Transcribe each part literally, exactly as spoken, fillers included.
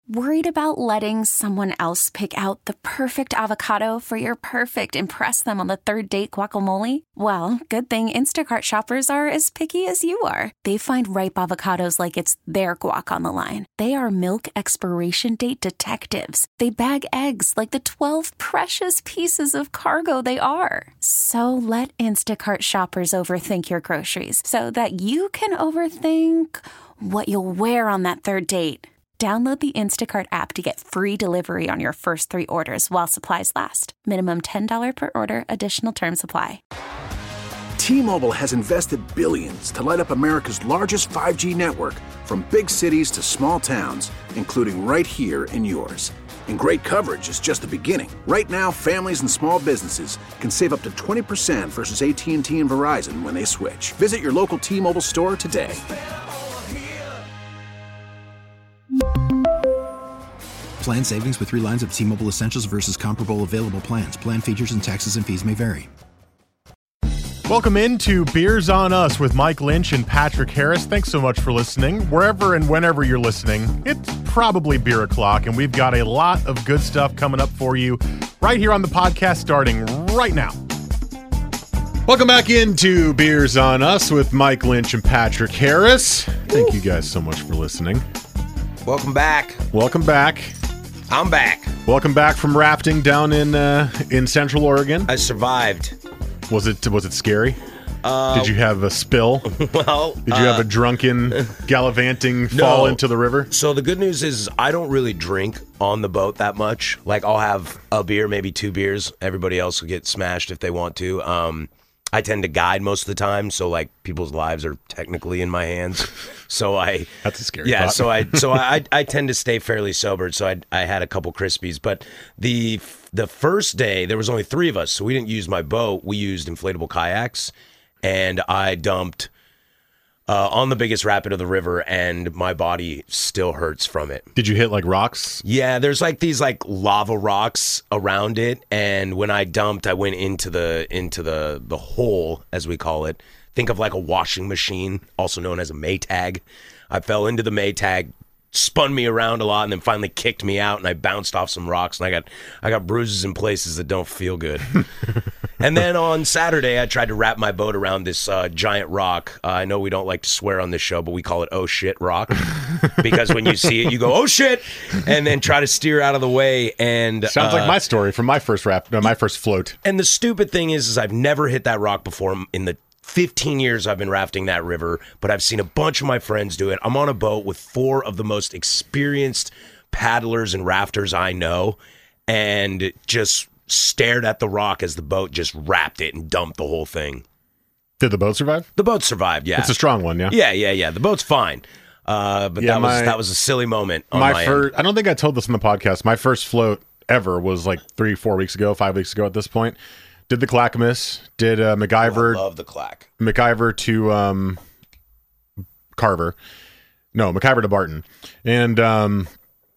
Worried about letting someone else pick out the perfect avocado for your perfect impress them on the third date guacamole? Well, good thing Instacart shoppers are as picky as you are. They find ripe avocados like it's their guac on the line. They are milk expiration date detectives. They bag eggs like the twelve precious pieces of cargo they are. So let Instacart shoppers overthink your groceries so that you can overthink what you'll wear on that third date. Download the Instacart app to get free delivery on your first three orders while supplies last. Minimum ten dollars per order. Additional terms apply. T-Mobile has invested billions to light up America's largest five G network, from big cities to small towns, including right here in yours. And great coverage is just the beginning. Right now, families and small businesses can save up to twenty percent versus A T and T and Verizon when they switch. Visit your local T-Mobile store today. Plan savings with three lines of T-Mobile Essentials versus comparable available plans. Plan features and taxes and fees may vary. Welcome into Beers on Us with Mike Lynch and Patrick Harris. Thanks so much for listening. Wherever and whenever you're listening, it's probably beer o'clock, and we've got a lot of good stuff coming up for you right here on the podcast starting right now. Welcome back into Beers on Us with Mike Lynch and Patrick Harris. Thank you guys so much for listening. Welcome back. Welcome back. I'm back. Welcome back from rafting down in uh, in Central Oregon. I survived. Was it was it scary? Uh, Did you have a spill? Well, Did you uh, have a drunken gallivanting no. fall into the river? So the good news is I don't really drink on the boat that much. Like, I'll have a beer, maybe two beers. Everybody else will get smashed if they want to. Um, I tend to guide most of the time, so like people's lives are technically in my hands. So I that's a scary yeah. thought. So I so I I tend to stay fairly sober. So I I had a couple Crispies, but the the first day there was only three of us, so we didn't use my boat. We used inflatable kayaks, and I dumped uh, on the biggest rapid of the river, and my body still hurts from it. Did you hit like rocks? Yeah, there's like these like lava rocks around it, and when I dumped, I went into the into the the hole, as we call it. Think of like a washing machine, also known as a Maytag. I fell into the Maytag, spun me around a lot, and then finally kicked me out, and I bounced off some rocks, and I got I got bruises in places that don't feel good. And then on Saturday, I tried to wrap my boat around this uh, giant rock. Uh, I know we don't like to swear on this show, but we call it "oh shit" rock, because when you see it, you go "oh shit," and then try to steer out of the way. And sounds uh, like my story from my first raft, no, my first float. And the stupid thing is, is I've never hit that rock before in the fifteen years I've been rafting that river, but I've seen a bunch of my friends do it. I'm on a boat with four of the most experienced paddlers and rafters I know, and just stared at the rock as the boat just wrapped it and dumped the whole thing. Did the boat survive? The boat survived, yeah. It's a strong one, yeah? Yeah, yeah, yeah. The boat's fine. Uh, but yeah, that my, was that was a silly moment on my, my first, end. I don't think I told this in the podcast. My first float ever was like three, four weeks ago, five weeks ago at this point. Did the Clackamas, did uh, MacGyver. Oh, I love the Clack. MacGyver to um, Carver. No, MacGyver to Barton. And um,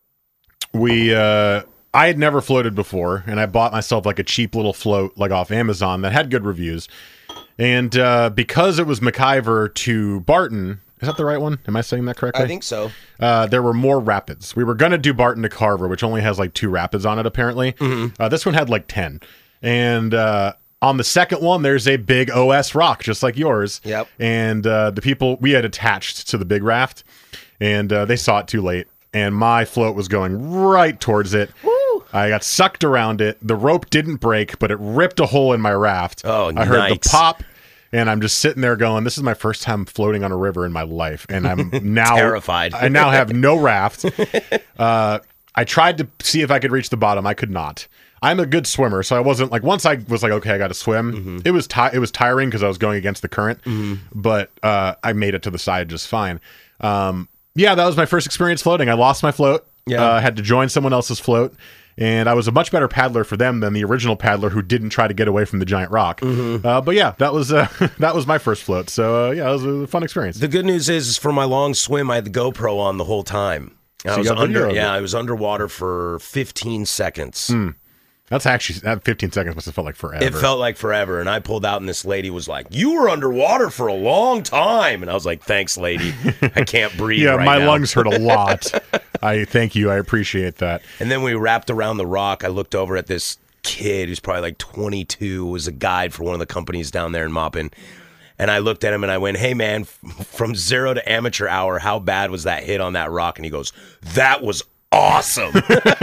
we... Uh, I had never floated before, and I bought myself like a cheap little float like off Amazon that had good reviews. And uh, because it was MacGyver to Barton, is that the right one? Am I saying that correctly? I think so. Uh, there were more rapids. We were going to do Barton to Carver, which only has like two rapids on it, apparently. Mm-hmm. Uh, this one had like ten. And uh, on the second one, there's a big O S rock, just like yours. Yep. And uh, the people, we had attached to the big raft, and uh, they saw it too late. And my float was going right towards it. Woo! I got sucked around it. The rope didn't break, but it ripped a hole in my raft. Oh, I heard nice. the pop, and I'm just sitting there going, this is my first time floating on a river in my life. And I'm now terrified. I now have no raft. Uh, I tried to see if I could reach the bottom. I could not. I'm a good swimmer, so I wasn't like, once I was like, okay, I got to swim. Mm-hmm. It was ti- it was tiring because I was going against the current, mm-hmm. but uh, I made it to the side just fine. Um, yeah, that was my first experience floating. I lost my float. Yeah, uh, had to join someone else's float, and I was a much better paddler for them than the original paddler who didn't try to get away from the giant rock. Mm-hmm. Uh, but yeah, that was uh, that was my first float. So uh, yeah, it was a fun experience. The good news is, is for my long swim, I had the GoPro on the whole time. So I was you got under, video of yeah, it. I was underwater for fifteen seconds. Mm. That's actually, that fifteen seconds must have felt like forever. It felt like forever. And I pulled out and this lady was like, you were underwater for a long time. And I was like, thanks, lady. I can't breathe yeah, right my now. lungs hurt a lot. I thank you. I appreciate that. And then we wrapped around the rock. I looked over at this kid who's probably like twenty-two, was a guide for one of the companies down there in Maupin. And I looked at him and I went, hey, man, f- from zero to amateur hour, how bad was that hit on that rock? And he goes, that was awesome.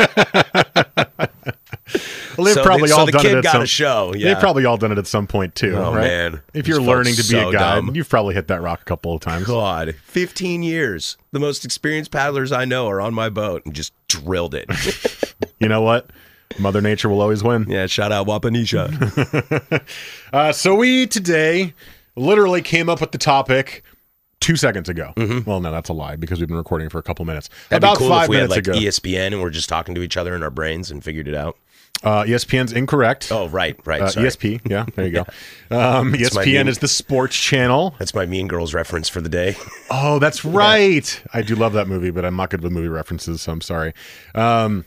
Well, they've so probably the, all so the done kid it at got some, a show. Yeah. They've probably all done it at some point too. Oh, right? man. If you're This learning to felt be so a guide, dumb. you've probably hit that rock a couple of times. God, fifteen years. The most experienced paddlers I know are on my boat and just drilled it. You know what? Mother Nature will always win. Yeah, shout out Wapanisha. uh, so we today literally came up with the topic two seconds ago. Mm-hmm. Well, no, that's a lie because we've been recording for a couple minutes. That'd About be cool five if we had minutes like ago. E S P N and we're just talking to each other in our brains and figured it out. Uh, E S P N's incorrect. Oh, right, right. Uh, sorry. E S P, yeah, there you go. Um, That's my E S P N mean- is the sports channel. That's my Mean Girls reference for the day. Oh, that's right. I do love that movie, but I'm not good with movie references, so I'm sorry. Um,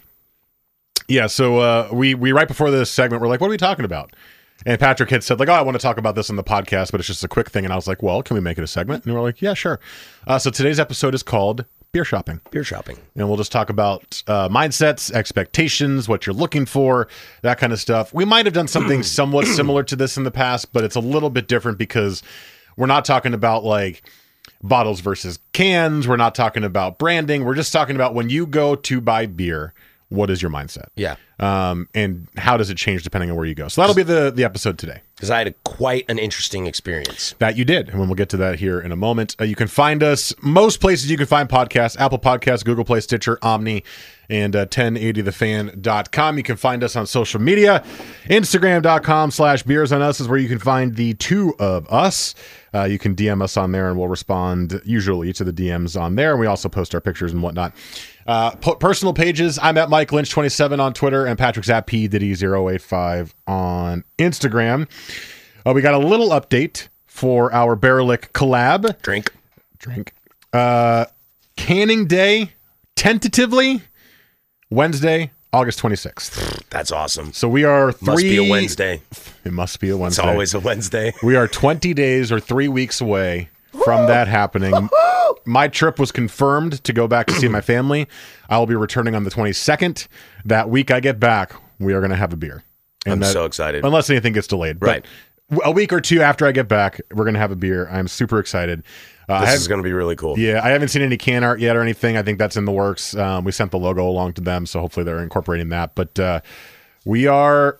yeah, so uh, we we right before this segment, we're like, what are we talking about? And Patrick had said, like, oh, I want to talk about this on the podcast, but it's just a quick thing. And I was like, well, can we make it a segment? And we're like, yeah, sure. Uh, so today's episode is called Beer Shopping. Beer shopping. And we'll just talk about uh, mindsets, expectations, what you're looking for, that kind of stuff. We might have done something somewhat similar to this in the past, but it's a little bit different because we're not talking about like bottles versus cans. We're not talking about branding. We're just talking about when you go to buy beer, what is your mindset? Yeah. Um, and how does it change depending on where you go? So that'll be the, the episode today. Because I had a, quite an interesting experience. That you did. And we'll get to that here in a moment. Uh, you can find us most places you can find podcasts, Apple Podcasts, Google Play, Stitcher, Omni, and uh, ten eighty the fan dot com. You can find us on social media. Instagram.com slash beers on us is where you can find the two of us. Uh, you can D M us on there and we'll respond usually to the D Ms on there. And we also post our pictures and whatnot. Uh, po- personal pages. I'm at Mike Lynch twenty-seven on Twitter and Patrick's at P Diddy zero eight five on Instagram. Uh, we got a little update for our Barrelick collab. Drink. Drink. Uh, canning day, tentatively, Wednesday, August twenty-sixth. That's awesome. So we are three... Must be a Wednesday. It must be a It's Wednesday. always a Wednesday. We are twenty days or three weeks away from that happening. My trip was confirmed to go back to see my family. I will be returning on the twenty-second. That week I get back, we are going to have a beer. And I'm that- so excited. Unless anything gets delayed. Right. But a week or two after I get back, we're going to have a beer. I'm super excited. Uh, I This have- is going to be really cool. Yeah, I haven't seen any can art yet or anything. I think that's in the works. Um, we sent the logo along to them, so hopefully they're incorporating that. But uh, we are...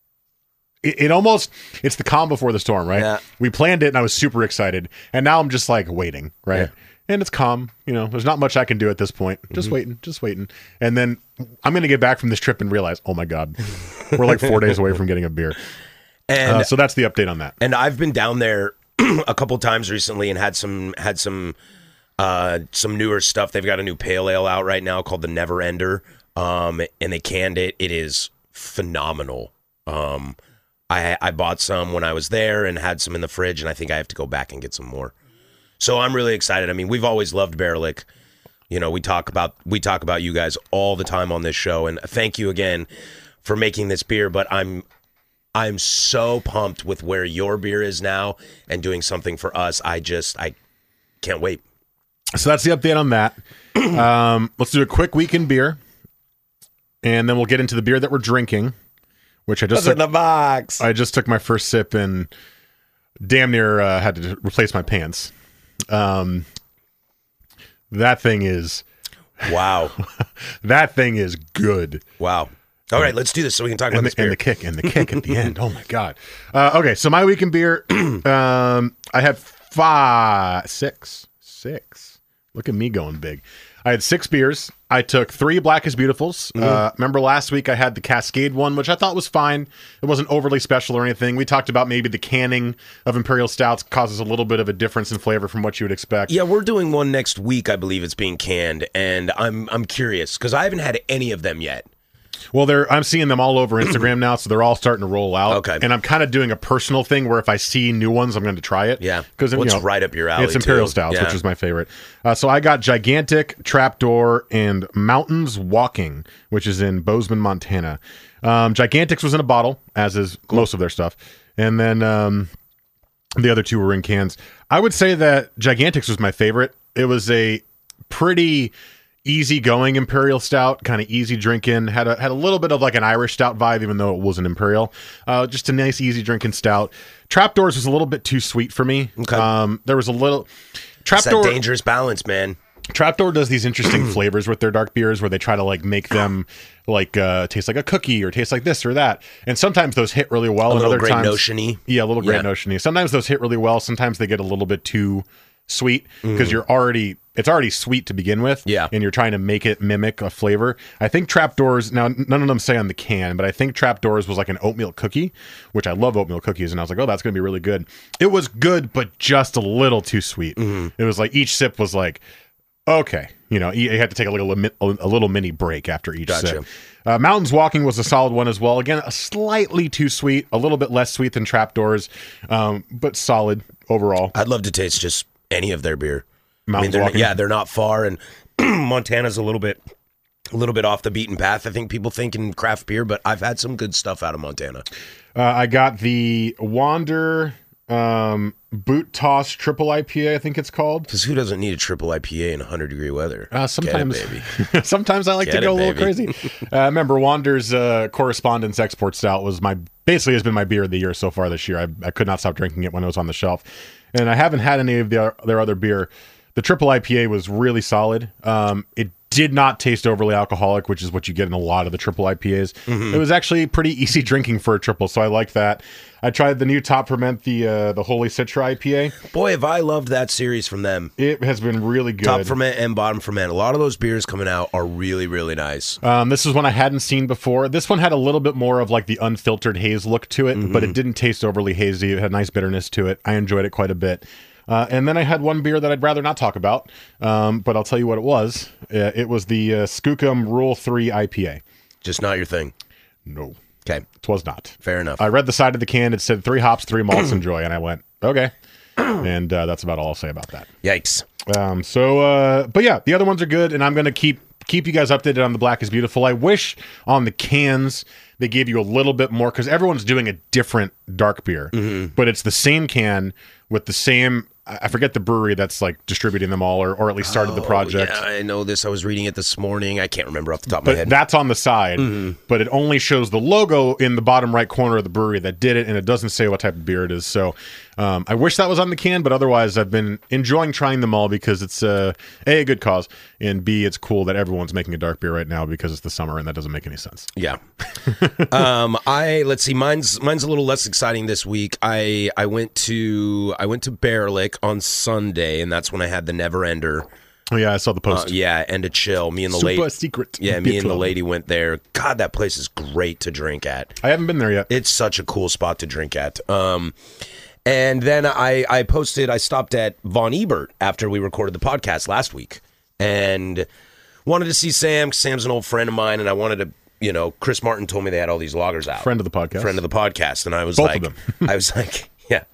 It, it almost... It's the calm before the storm, right? Yeah. We planned it, and I was super excited. And now I'm just, like, waiting, right? Yeah. And it's calm. You know, there's not much I can do at this point. Just Mm-hmm. waiting, just waiting. And then I'm going to get back from this trip and realize, oh, my God, we're like four days away from getting a beer. And Uh, so that's the update on that. and I've been down there a couple times recently and had some had some uh, some newer stuff. They've got a new pale ale out right now called the Never Ender, um, and they canned it. It is phenomenal. Um, I I bought some when I was there and had some in the fridge, and I think I have to go back and get some more. So I'm really excited. I mean, we've always loved Barrelick. You know, we talk about we talk about you guys all the time on this show, and thank you again for making this beer. But I'm I'm so pumped with where your beer is now and doing something for us. I just I can't wait. So that's the update on that. Um, let's do a quick week in beer, and then we'll get into the beer that we're drinking, which I just took, the box? I just took my first sip and damn near uh, had to replace my pants. Um, that thing is Wow. that thing is good. Wow. All right, let's do this so we can talk about And this the, beer. and the kick and the kick at the end. Oh my god. Uh, okay, so my week in beer. um, I had five, six, six. Look at me going big. I had six beers. I took three Black is Beautifuls. Mm-hmm. Uh, remember last week I had the Cascade one, which I thought was fine. It wasn't overly special or anything. We talked about maybe the canning of Imperial Stouts causes a little bit of a difference in flavor from what you would expect. Yeah, we're doing one next week. I believe it's being canned, and I'm I'm curious because I haven't had any of them yet. Well, they're I'm seeing them all over Instagram now, so they're all starting to roll out. Okay. And I'm kind of doing a personal thing where if I see new ones, I'm going to try it. Yeah. Because What's you know, right up your alley, It's Imperial too. Stouts, Yeah. which is my favorite. Uh, so I got Gigantic, Trapdoor, and Mountains Walking, which is in Bozeman, Montana. Um, Gigantics was in a bottle, as is most of their stuff. And then um, the other two were in cans. I would say that Gigantics was my favorite. It was a pretty easygoing Imperial Stout, kind of easy drinking. Had a had a little bit of like an Irish Stout vibe, even though it was an Imperial. Uh, just a nice, easy drinking stout. Trapdoors was a little bit too sweet for me. Okay. Um, there was a little It's Trapdoor. that dangerous balance, man. Trapdoor does these interesting flavors with their dark beers where they try to like make them like uh, taste like a cookie or taste like this or that. And sometimes those hit really well. A and little other Great times, Notion-y. Yeah, a little Great Yeah. Notion-y. Sometimes those hit really well. Sometimes they get a little bit too sweet because you're already it's already sweet to begin with. Yeah. And you're trying to make it mimic a flavor. I think Trapdoors, now none of them say on the can, but I think Trapdoors was like an oatmeal cookie, which I love oatmeal cookies. And I was like, oh, that's going to be really good. It was good, but just a little too sweet. It was like each sip was like, okay, you know, you had to take a little a little mini break after each Gotcha. sip. Uh, Mountains Walking was a solid one as well. Again, a slightly too sweet, a little bit less sweet than Trapdoors, um, but solid overall. I'd love to taste just any of their beer. Mountains I mean, they're, Walking? yeah, they're not far, and Montana's a little bit, a little bit off the beaten path. I think people think in craft beer, but I've had some good stuff out of Montana. Uh, I got the Wander um, Boot Toss Triple I P A, I think it's called. Because who doesn't need a triple I P A in one hundred degree weather? Uh, sometimes, Get it, baby. sometimes I like Get to go it, a little baby. crazy. Uh, remember, Wander's uh, Correspondence Export Stout was my basically has been my beer of the year so far this year. I, I could not stop drinking it when it was on the shelf, and I haven't had any of their their other beer. The Triple I P A was really solid. Um, it did not taste overly alcoholic, which is what you get in a lot of the Triple I P As. Mm-hmm. It was actually pretty easy drinking for a triple, so I like that. I tried the new Top Ferment, the uh, the Holy Citra I P A. Boy, have I loved that series from them. It has been really good. Top ferment and bottom ferment. A lot of those beers coming out are really, really nice. Um, this is one I hadn't seen before. This one had a little bit more of like the unfiltered haze look to it, but it didn't taste overly hazy. It had nice bitterness to it. I enjoyed it quite a bit. Uh, and then I had one beer that I'd rather not talk about, um, but I'll tell you what it was. Uh, it was the uh, Skookum Rule three I P A. Just not your thing. No, Okay, it was not. fair enough. I read the side of the can. It said three hops, three malts, enjoy. And I went, okay. And uh, that's about all I'll say about that. Yikes. Um, so, uh, but yeah, the other ones are good, and I'm going to keep keep you guys updated on the Black is Beautiful. I wish on the cans they gave you a little bit more, because everyone's doing a different dark beer, but it's the same can with the same, I forget the brewery that's like distributing them all, or, or at least started the project. Oh, yeah, I know this. I was reading it this morning. I can't remember off the top of But my head. that's on the side, but it only shows the logo in the bottom right corner of the brewery that did it, and it doesn't say what type of beer it is. So um, I wish that was on the can, but otherwise I've been enjoying trying them all because it's uh, A, a good cause, and B, it's cool that everyone's making a dark beer right now because it's the summer, and that doesn't make any sense. Yeah. um, I let's see. Mine's mine's a little less exciting this week. I I went to I went to Bear Lick on Sunday, and that's when I had the Never Ender. Oh, yeah, I saw the Uh, post. yeah, and a chill. Me and the Super lady. secret. Yeah, me beer and the club. lady went there. God, that place is great to drink at. I haven't been there yet. It's such a cool spot to drink at. Um, and then I, I posted, I stopped at Von Ebert after we recorded the podcast last week and wanted to see Sam. 'Cause Sam's an old friend of mine, and I wanted to, you know, Chris Martin told me they had all these loggers out. Friend of the podcast. Friend of the podcast. And I was Both like, of them. I was like, yeah.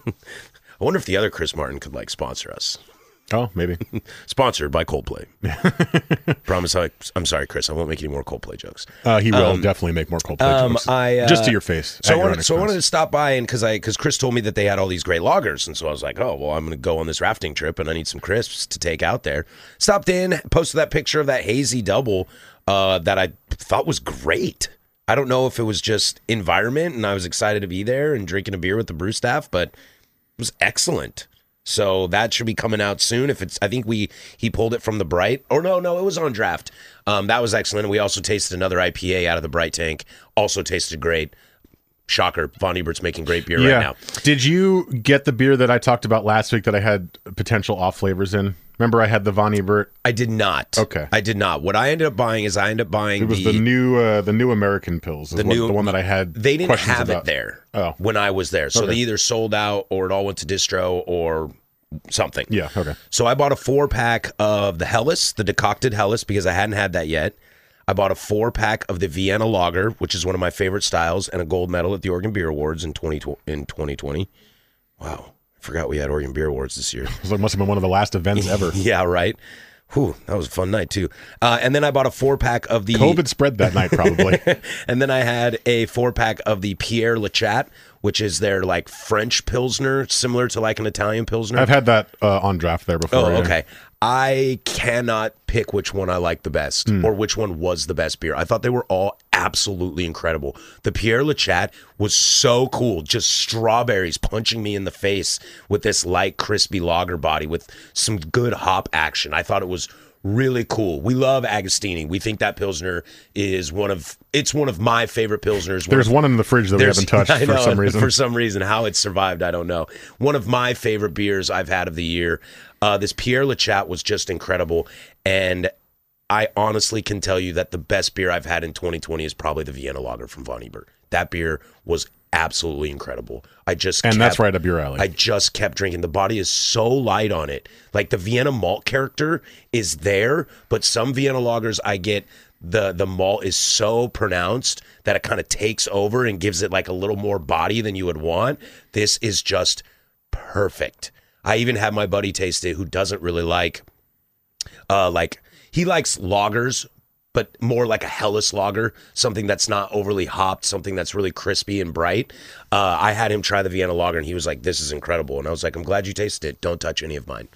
I wonder if the other Chris Martin could like sponsor us. Oh, maybe. Sponsored by Coldplay. Promise. I, I'm sorry, Chris. I won't make any more Coldplay jokes. Uh, he will definitely make more Coldplay um, jokes. I, uh, Just to your face. So at I, your wanted, own so I wanted to expense. stop by, and because I because Chris told me that they had all these great loggers, and so I was like, oh well, I'm going to go on this rafting trip, and I need some crisps to take out there. Stopped in, posted that picture of that hazy double uh, that I thought was great. I don't know if it was just environment, and I was excited to be there and drinking a beer with the brew staff, but it was excellent. So that should be coming out soon. If it's, I think we he pulled it from the Bright. Or no, no, it was on draft. Um, that was excellent. We also tasted another I P A out of the Bright tank. Also tasted great. Shocker, Von Ebert's making great beer yeah. right now. Did you get the beer that I talked about last week that I had potential off flavors in? Remember, I had the Von Ebert. I did not. Okay. I did not. What I ended up buying is I ended up buying It was the, new, uh, the new American pills. Is The what, new- the one that I had. They didn't questions have about. it there Oh. when I was there. So Okay. they either sold out or it all went to distro or something. Yeah. Okay. So I bought a four pack of the Hellas, the decocted Hellas, because I hadn't had that yet. I bought a four pack of the Vienna Lager, which is one of my favorite styles, and a gold medal at the Oregon Beer Awards in twenty in twenty twenty. Wow, I forgot we had Oregon Beer Awards this year. It must have been one of the last events ever. Yeah, right. Whew, that was a fun night too. Uh, and then I bought a four pack of the COVID spread that night probably. And then I had a four pack of the Pierre Lechat, which is their like French Pilsner, similar to like an Italian Pilsner. I've had that uh, on draft there before. Oh, yeah. okay. I cannot pick which one I like the best mm. or which one was the best beer. I thought they were all absolutely incredible. The Pierre Lechat was so cool. Just strawberries punching me in the face with this light, crispy lager body with some good hop action. I thought it was really cool. We love Agostini. We think that Pilsner is one of, it's one of my favorite Pilsners. One There's of, one in the fridge that we haven't touched I for know, some reason. For some reason. How it survived, I don't know. One of my favorite beers I've had of the year. Uh, this Pierre Lechat was just incredible. And I honestly can tell you that the best beer I've had in twenty twenty is probably the Vienna Lager from Von Ebert. That beer was absolutely incredible. I just and kept, that's right up your alley. I just kept drinking. The body is so light on it. Like the Vienna malt character is there, but some Vienna lagers I get the the malt is so pronounced that it kind of takes over and gives it like a little more body than you would want. This is just perfect. I even had my buddy taste it who doesn't really like uh like he likes lagers, but more like a Helles lager, something that's not overly hopped, something that's really crispy and bright. Uh, I had him try the Vienna Lager, and he was like, this is incredible. And I was like, I'm glad you tasted it. Don't touch any of mine.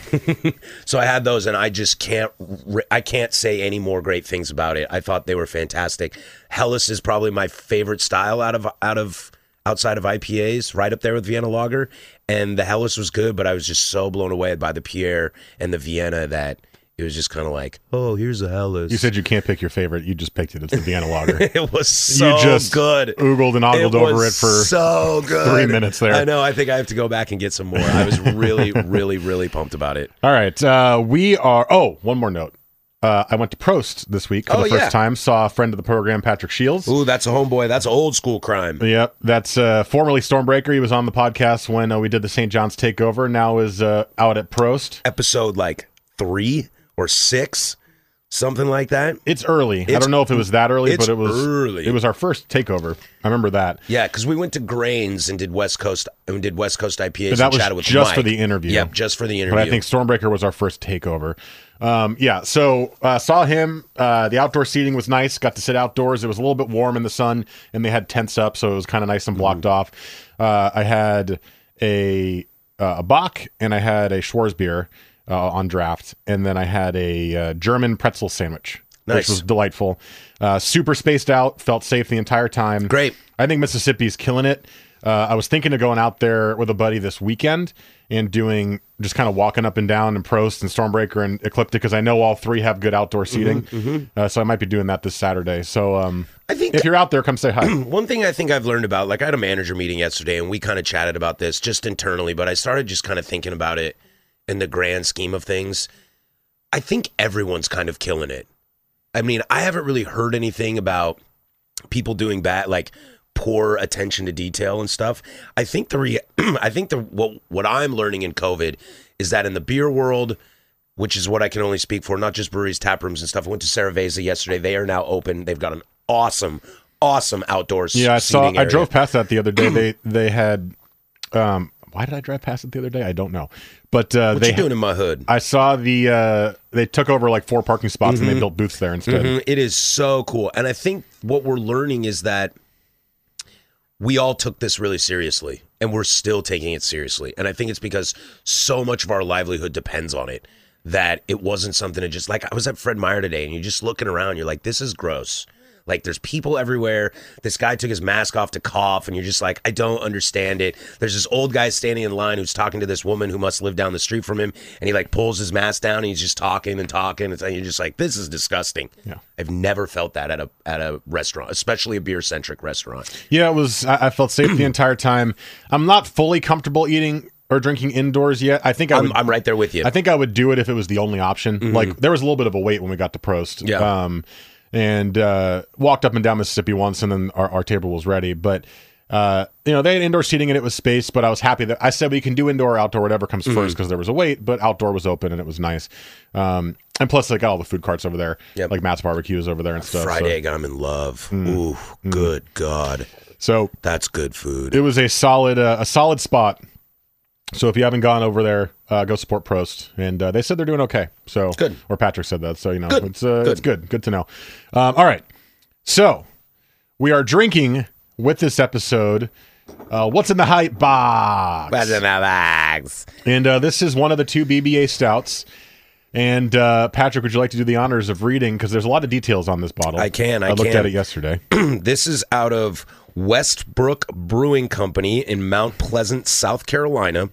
So I had those, and I just can't I can't say any more great things about it. I thought they were fantastic. Helles is probably my favorite style out of out of outside of I P As, right up there with Vienna Lager. And the Helles was good, but I was just so blown away by the Pierre and the Vienna that it was just kind of like, oh, here's a Helles. You said you can't pick your favorite. You just picked it. It's the Vienna Lager. It was so you just good. Oogled and ogled it over it for so good. three minutes there. I know. I think I have to go back and get some more. I was really, really, really pumped about it. All right. Uh, we are. Oh, one more note. Uh, I went to Prost this week for Oh, the first yeah. time. Saw a friend of the program, Patrick Shields. Ooh, that's a homeboy. That's old school crime. Yep, that's uh, formerly Stormbreaker. He was on the podcast when uh, we did the Saint John's takeover. Now is uh, out at Prost. Episode like three or six, something like that. It's early. I It's- don't know if it was that early, it's but it was early. It was our first takeover. I remember that. Yeah, because we went to Grains and did West Coast and did West Coast I P As But that and was chatted with just Mike. for the interview. Yep, just for the interview. But I think Stormbreaker was our first takeover. Um, yeah, so uh, saw him. Uh, the outdoor seating was nice. Got to sit outdoors. It was a little bit warm in the sun, and they had tents up, so it was kind of nice and blocked Mm-hmm. off. Uh, I had a uh, a Bach, and I had a Schwarzbier uh, on draft, and then I had a uh, German pretzel sandwich, Nice. which was delightful. Uh, super spaced out, felt safe the entire time. Great. I think Mississippi's killing it. Uh, I was thinking of going out there with a buddy this weekend and doing just kind of walking up and down and Prost and Stormbreaker and Ecliptic because I know all three have good outdoor seating. Mm-hmm, Uh, so I might be doing that this Saturday. So um, I think if you're out there, come say hi. one thing I think I've learned about, like I had a manager meeting yesterday and we kind of chatted about this just internally, but I started just kind of thinking about it in the grand scheme of things. I think everyone's kind of killing it. I mean, I haven't really heard anything about people doing bad, like poor attention to detail and stuff. I think the re- I think the what what I'm learning in COVID is that in the beer world, which is what I can only speak for, not just breweries, tap rooms and stuff. I went to Cerveza yesterday. They are now open. They've got an awesome, awesome outdoor Yeah, I saw. seating I area. drove past that the other day. they they had. Um, why did I drive past it the other day? I don't know. But uh, What they you doing in my hood? I saw the. Uh, they took over like four parking spots and they built booths there instead. Mhm. It is so cool. And I think what we're learning is that we all took this really seriously and we're still taking it seriously. And I think it's because so much of our livelihood depends on it that it wasn't something to just like, I was at Fred Meyer today and you're just looking around. You're like, this is gross. Like there's people everywhere. This guy took his mask off to cough and you're just like, I don't understand it. There's this old guy standing in line who's talking to this woman who must live down the street from him. And he like pulls his mask down and he's just talking and talking. And you're just like, this is disgusting. Yeah. I've never felt that at a at a restaurant, especially a beer centric restaurant. Yeah, it was. I, I felt safe the entire time. I'm not fully comfortable eating or drinking indoors yet. I think I would. I'm, I'm right there with you. I think I would do it if it was the only option. Like there was a little bit of a wait when we got to Prost. Yeah. Um, and uh, walked up and down Mississippi once, and then our, our table was ready. But Uh, you know, they had indoor seating and it was space, but I was happy that I said we can do indoor, outdoor, whatever comes Mm-hmm. first because there was a wait, but outdoor was open and it was nice. Um, and plus, they got all the food carts over there, Yep. like Matt's Barbecue is over there and stuff. Fried so. egg, I'm in love. Ooh, good God. So That's good food. it was a solid, uh, a solid spot. So if you haven't gone over there, uh, go support Prost. And uh, they said they're doing okay. So Good. Or Patrick said that. So you know, Good. it's uh, Good. it's good. Good to know. Um, all right. So we are drinking with this episode. Uh, what's in the hype box? What's in the bags? And uh, this is one of the two B B A stouts. And uh, Patrick, would you like to do the honors of reading? Because there's a lot of details on this bottle. I can, I looked can. at it yesterday. This is out of Westbrook Brewing Company in Mount Pleasant, South Carolina.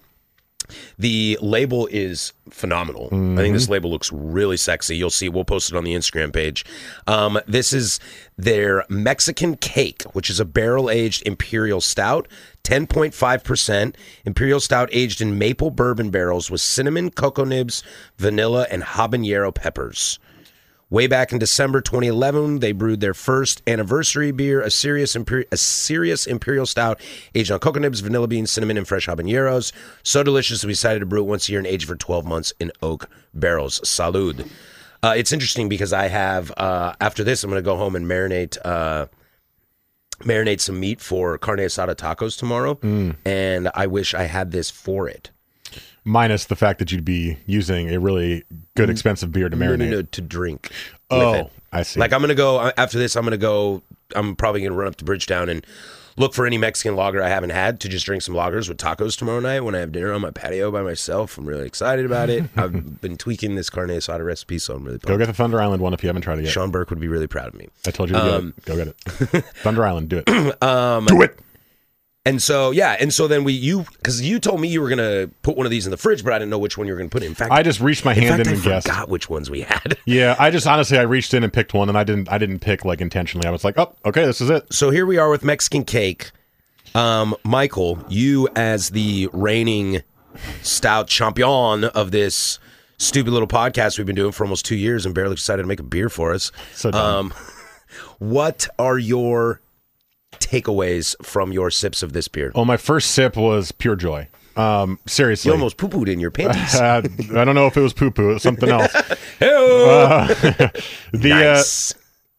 The label is phenomenal. Mm-hmm. I think this label looks really sexy. You'll see. We'll post it on the Instagram page. Um, this is their Mexican Cake, which is a barrel-aged imperial stout, ten point five percent. Imperial stout aged in maple bourbon barrels with cinnamon, cocoa nibs, vanilla, and habanero peppers. Way back in December twenty eleven, they brewed their first anniversary beer, a serious, Imper- a serious imperial stout aged on cocoa nibs, vanilla beans, cinnamon, and fresh habaneros. So delicious, we decided to brew it once a year and age it for twelve months in oak barrels. Salud. Uh, it's interesting because I have, uh, after this, I'm going to go home and marinate uh, marinate some meat for carne asada tacos tomorrow, Mm. and I wish I had this for it. Minus the fact that you'd be using a really good, expensive beer to No, marinate. no, no, to drink. Oh, with it. I see. Like I'm gonna go after this. I'm gonna go. I'm probably gonna run up to Bridgetown and look for any Mexican lager I haven't had to just drink some lagers with tacos tomorrow night when I have dinner on my patio by myself. I'm really excited about it. I've been tweaking this carne asada recipe, so I'm really pumped. Go get the Thunder Island one if you haven't tried it yet. Sean Burke would be really proud of me. I told you to Um, get it. Go get it. Thunder Island, do it. Um, do it. And so yeah, and so then we you because you told me you were gonna put one of these in the fridge, but I didn't know which one you were gonna put in. In fact, I just reached my in hand fact, in I and guessed. forgot which ones we had. Yeah, I just honestly I reached in and picked one, and I didn't I didn't pick like intentionally. I was like, oh, okay, this is it. So here we are with Mexican Cake. Um, Michael, you as the reigning stout champion of this stupid little podcast we've been doing for almost two years and barely decided to make a beer for us. So dumb. Um, what are your takeaways from your sips of this beer? Oh, my first sip was pure joy. Um, seriously, You almost poo-pooed in your panties. Uh, I don't know if it was poo poo. It was something else. Hey-o! Uh, the Nice. uh,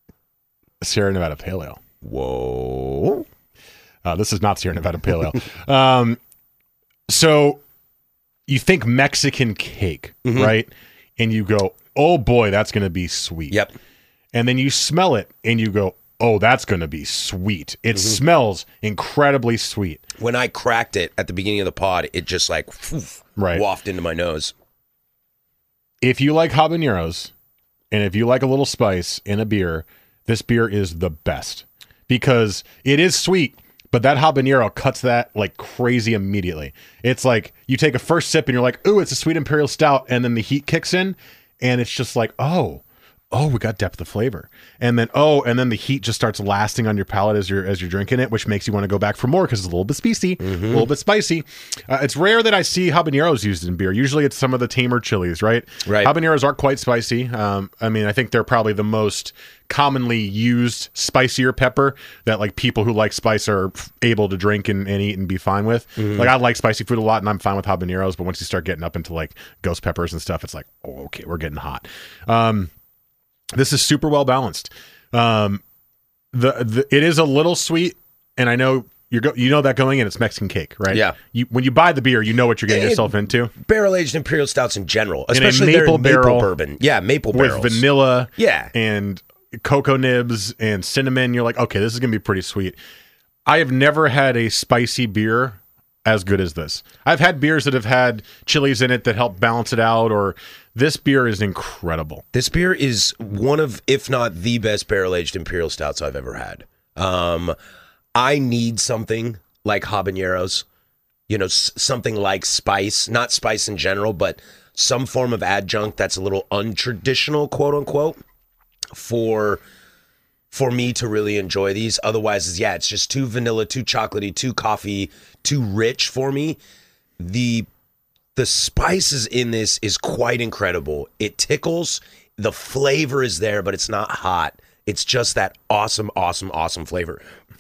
Sierra Nevada Pale Ale. Whoa. Uh, this is not Sierra Nevada Pale Ale. Um, so you think Mexican cake, Mm-hmm. right? And you go, oh boy, that's going to be sweet. Yep. And then you smell it and you go, oh, that's going to be sweet. It Mm-hmm. smells incredibly sweet. When I cracked it at the beginning of the pod, it just like phew, Right. wafted into my nose. If you like habaneros and if you like a little spice in a beer, this beer is the best because it is sweet, but that habanero cuts that like crazy immediately. It's like you take a first sip and you're like, ooh, it's a sweet imperial stout. And then the heat kicks in and it's just like, oh, oh, we got depth of flavor. And then, oh, and then the heat just starts lasting on your palate as you're, as you're drinking it, which makes you want to go back for more because it's a little bit spicy, a little bit spicy. Uh, it's rare that I see habaneros used in beer. Usually it's some of the tamer chilies, right? Right. Habaneros are quite spicy. Um, I mean, I think they're probably the most commonly used spicier pepper that like people who like spice are able to drink and, and eat and be fine with. Like I like spicy food a lot and I'm fine with habaneros, but once you start getting up into like ghost peppers and stuff, it's like, oh, okay, we're getting hot. Um, This is super well balanced. Um, the, the it is a little sweet, and I know you're go, you know that going in. It's Mexican cake, right? Yeah. You, when you buy the beer, you know what you're getting It- yourself into Barrel aged imperial stouts in general, a especially they're maple in maple barrel bourbon. Yeah, maple with barrels. vanilla, Yeah. and cocoa nibs and cinnamon. You're like, okay, this is gonna be pretty sweet. I have never had a spicy beer as good as this. I've had beers that have had chilies in it that help balance it out, or this beer is incredible. This beer is one of, if not the best barrel aged imperial stouts I've ever had. Um, I need something like habaneros, you know, s- something like spice, not spice in general, but some form of adjunct that's a little untraditional, quote unquote, for for me to really enjoy these. Otherwise, yeah, it's just too vanilla, too chocolatey, too coffee, too rich for me. The the spices in this is quite incredible. It tickles. The flavor is there, but it's not hot. It's just that awesome, awesome, awesome flavor.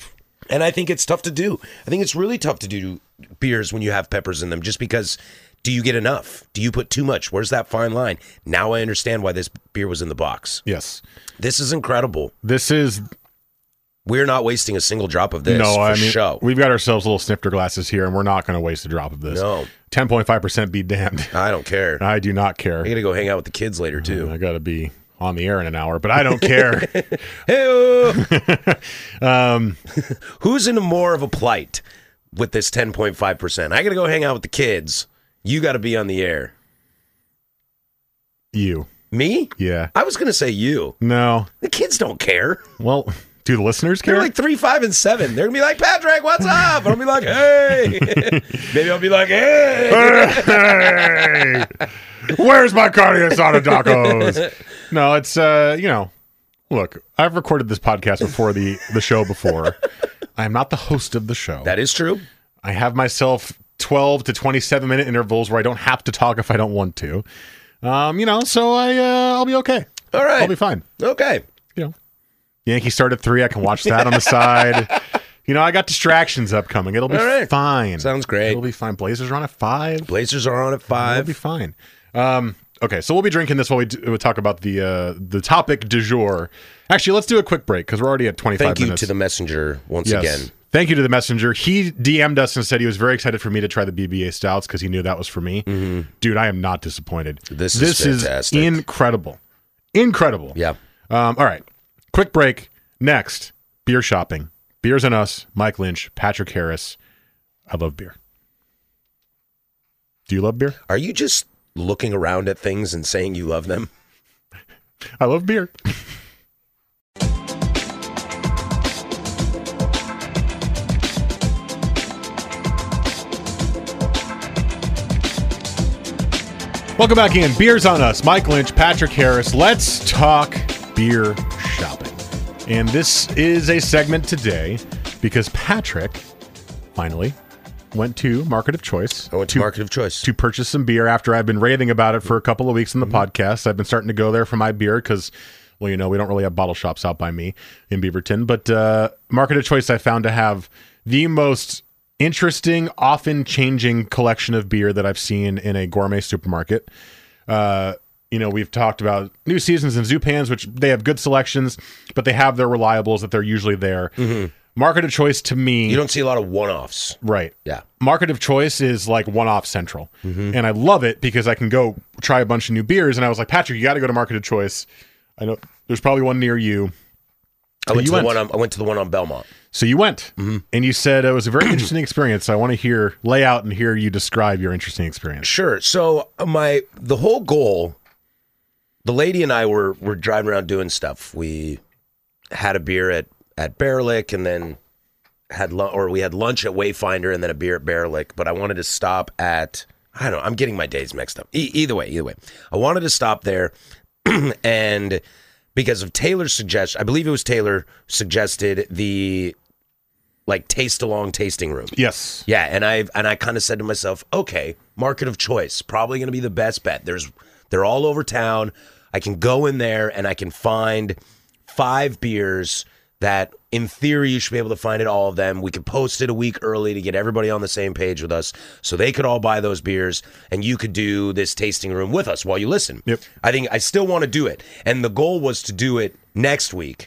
And I think it's tough to do. I think it's really tough to do beers when you have peppers in them, just because do you get enough? Do you put too much? Where's that fine line? Now I understand why this beer was in the box. Yes. This is incredible. This is... We're not wasting a single drop of this no, for I mean, show. We've got ourselves little snifter glasses here, and we're not going to waste a drop of this. No. ten point five percent be damned. I don't care. I do not care. I got to go hang out with the kids later, too. I got to be on the air in an hour, but I don't care. Hey, um, who's in more of a plight with this ten point five percent? I got to go hang out with the kids. You got to be on the air. You. Me? Yeah. I was going to say you. No. The kids don't care. Well, do the listeners care? They're like three, five, and seven. They're going to be like, Patrick, what's up? I'll be like, hey. Maybe I'll be like, hey. Hey. Where's my carne asada tacos? No, it's, uh, you know, look, I've recorded this podcast before the, the show before. I am not the host of the show. That is true. I have myself twelve to twenty-seven minute intervals where I don't have to talk if I don't want to. Um, you know, so I, uh, I'll be okay. All right. I'll be fine. Okay. You know, Yankees start at three. I can watch that on the side. You know, I got distractions upcoming. It'll be All right. fine. Sounds great. It'll be fine. Blazers are on at five. Blazers are on at It'll five. be fine. Um, okay, so we'll be drinking this while we, do, we'll talk about the uh, the topic du jour. Actually, let's do a quick break because we're already at twenty-five Thank you minutes. to the messenger once yes. again. Thank you to the messenger. He D M'd us and said he was very excited for me to try the B B A stouts because he knew that was for me. Mm-hmm. Dude, I am not disappointed. This, this is fantastic. is incredible. Incredible. Yeah. Um, all right. Quick break. Next, beer shopping. Beers and Us, Mike Lynch, Patrick Harris. I love beer. Do you love beer? Are you just looking around at things and saying you love them? I love beer. Welcome back in. Beers on Us. Mike Lynch, Patrick Harris. Let's talk beer shopping. And this is a segment today because Patrick finally went to Market of Choice. I went to, to Market of Choice. To purchase some beer after I've been raving about it for a couple of weeks in the mm-hmm. podcast. I've been starting to go there for my beer because, well, you know, we don't really have bottle shops out by me in Beaverton. But uh, Market of Choice I found to have the most interesting, often changing collection of beer that I've seen in a gourmet supermarket. Uh, you know, we've talked about New Seasons and Zupans, which they have good selections, but they have their reliables that they're usually there. Mm-hmm. Market of Choice to me... You don't see a lot of one-offs. Right. Yeah. Market of Choice is like one-off central. Mm-hmm. And I love it because I can go try a bunch of new beers. And I was like, Patrick, you got to go to Market of Choice. I know there's probably one near you. I went, to went. The one on, I went to the one on Belmont. So you went, mm-hmm. and you said it was a very interesting experience. So I want to hear, lay out and hear you describe your interesting experience. Sure. So my the whole goal, the lady and I were were driving around doing stuff. We had a beer at at Bearlick, and then had lu- or we had lunch at Wayfinder, and then a beer at Bearlick. But I wanted to stop at I don't know. I'm getting my days mixed up. E- either way, either way, I wanted to stop there, and because of Taylor's suggestion, I believe it was Taylor suggested the. Like taste along tasting room. Yes. Yeah, and I and I kind of said to myself, okay, Market of Choice, probably going to be the best bet. There's they're all over town. I can go in there and I can find five beers that in theory you should be able to find at all of them. We could post it a week early to get everybody on the same page with us so they could all buy those beers and you could do this tasting room with us while you listen. Yep. I think I still want to do it. And the goal was to do it next week,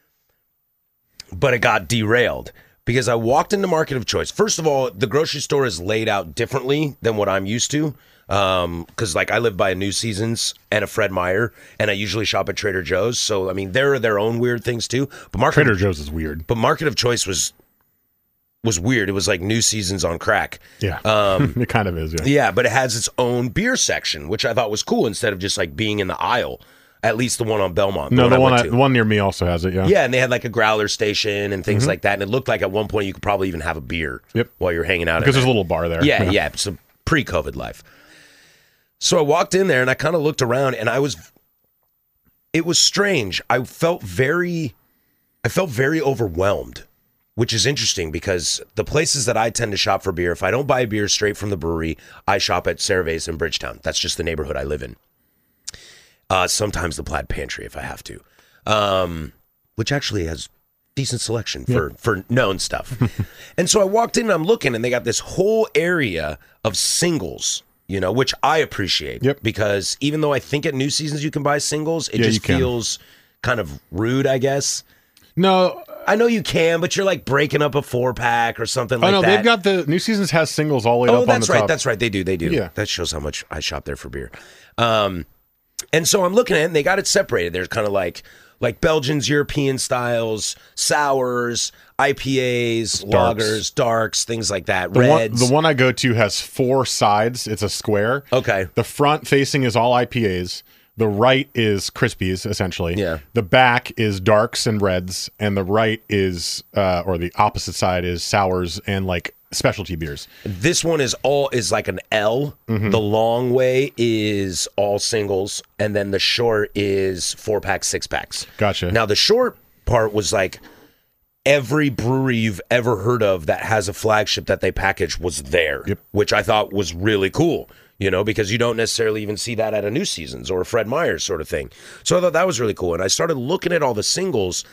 but it got derailed. Because I walked into Market of Choice. First of all, the grocery store is laid out differently than what I'm used to. Um, because like I live by a New Seasons and a Fred Meyer, and I usually shop at Trader Joe's. So I mean, there are their own weird things too. But Market Trader of, Joe's is weird. But Market of Choice was was weird. It was like New Seasons on crack. Yeah, um, it kind of is. Yeah. yeah, but it has its own beer section, which I thought was cool. Instead of just like being in the aisle. At least the one on Belmont. The no, one the I one went I, to. the one near me also has it. Yeah, yeah, and they had like a growler station and things mm-hmm. like that. And it looked like at one point you could probably even have a beer yep. while you're hanging out. Because there's a little bar there. Yeah, yeah, yeah. It's a pre-COVID life. So I walked in there and I kind of looked around and I was. It was strange. I felt very, I felt very overwhelmed, which is interesting because the places that I tend to shop for beer, if I don't buy beer straight from the brewery, I shop at Cerveza in Bridgetown. That's just the neighborhood I live in. Uh, sometimes the Plaid Pantry if I have to, um, which actually has decent selection for, yeah. for known stuff. And so I walked in and I'm looking, and they got this whole area of singles, you know, which I appreciate. Yep. Because even though I think at New Seasons you can buy singles, it yeah, just feels kind of rude, I guess. No. I know you can, but you're like breaking up a four-pack or something like that. Oh, no, that. they've got the New Seasons has singles all the way oh, up that's on the right, top. That's right. They do. They do. Yeah. That shows how much I shop there for beer. Um, and so I'm looking at it, and they got it separated. There's kind of like like Belgians, European styles, sours, I P As, darks. lagers, darks, things like that. The Reds. One, the one I go to has four sides. It's a square. Okay. The front facing is all I P As. The right is Crispies, essentially. Yeah. The back is darks and reds, and the right is, uh, or the opposite side is sours and like specialty beers. This one is all is like an L. Mm-hmm. The long way is all singles, and then the short is four packs, six packs. Gotcha. Now the short part was like every brewery you've ever heard of that has a flagship that they package was there, yep. which I thought was really cool. You know, because you don't necessarily even see that at a New Seasons or a Fred Meyer's sort of thing. So I thought that was really cool. And I started looking at all the singles,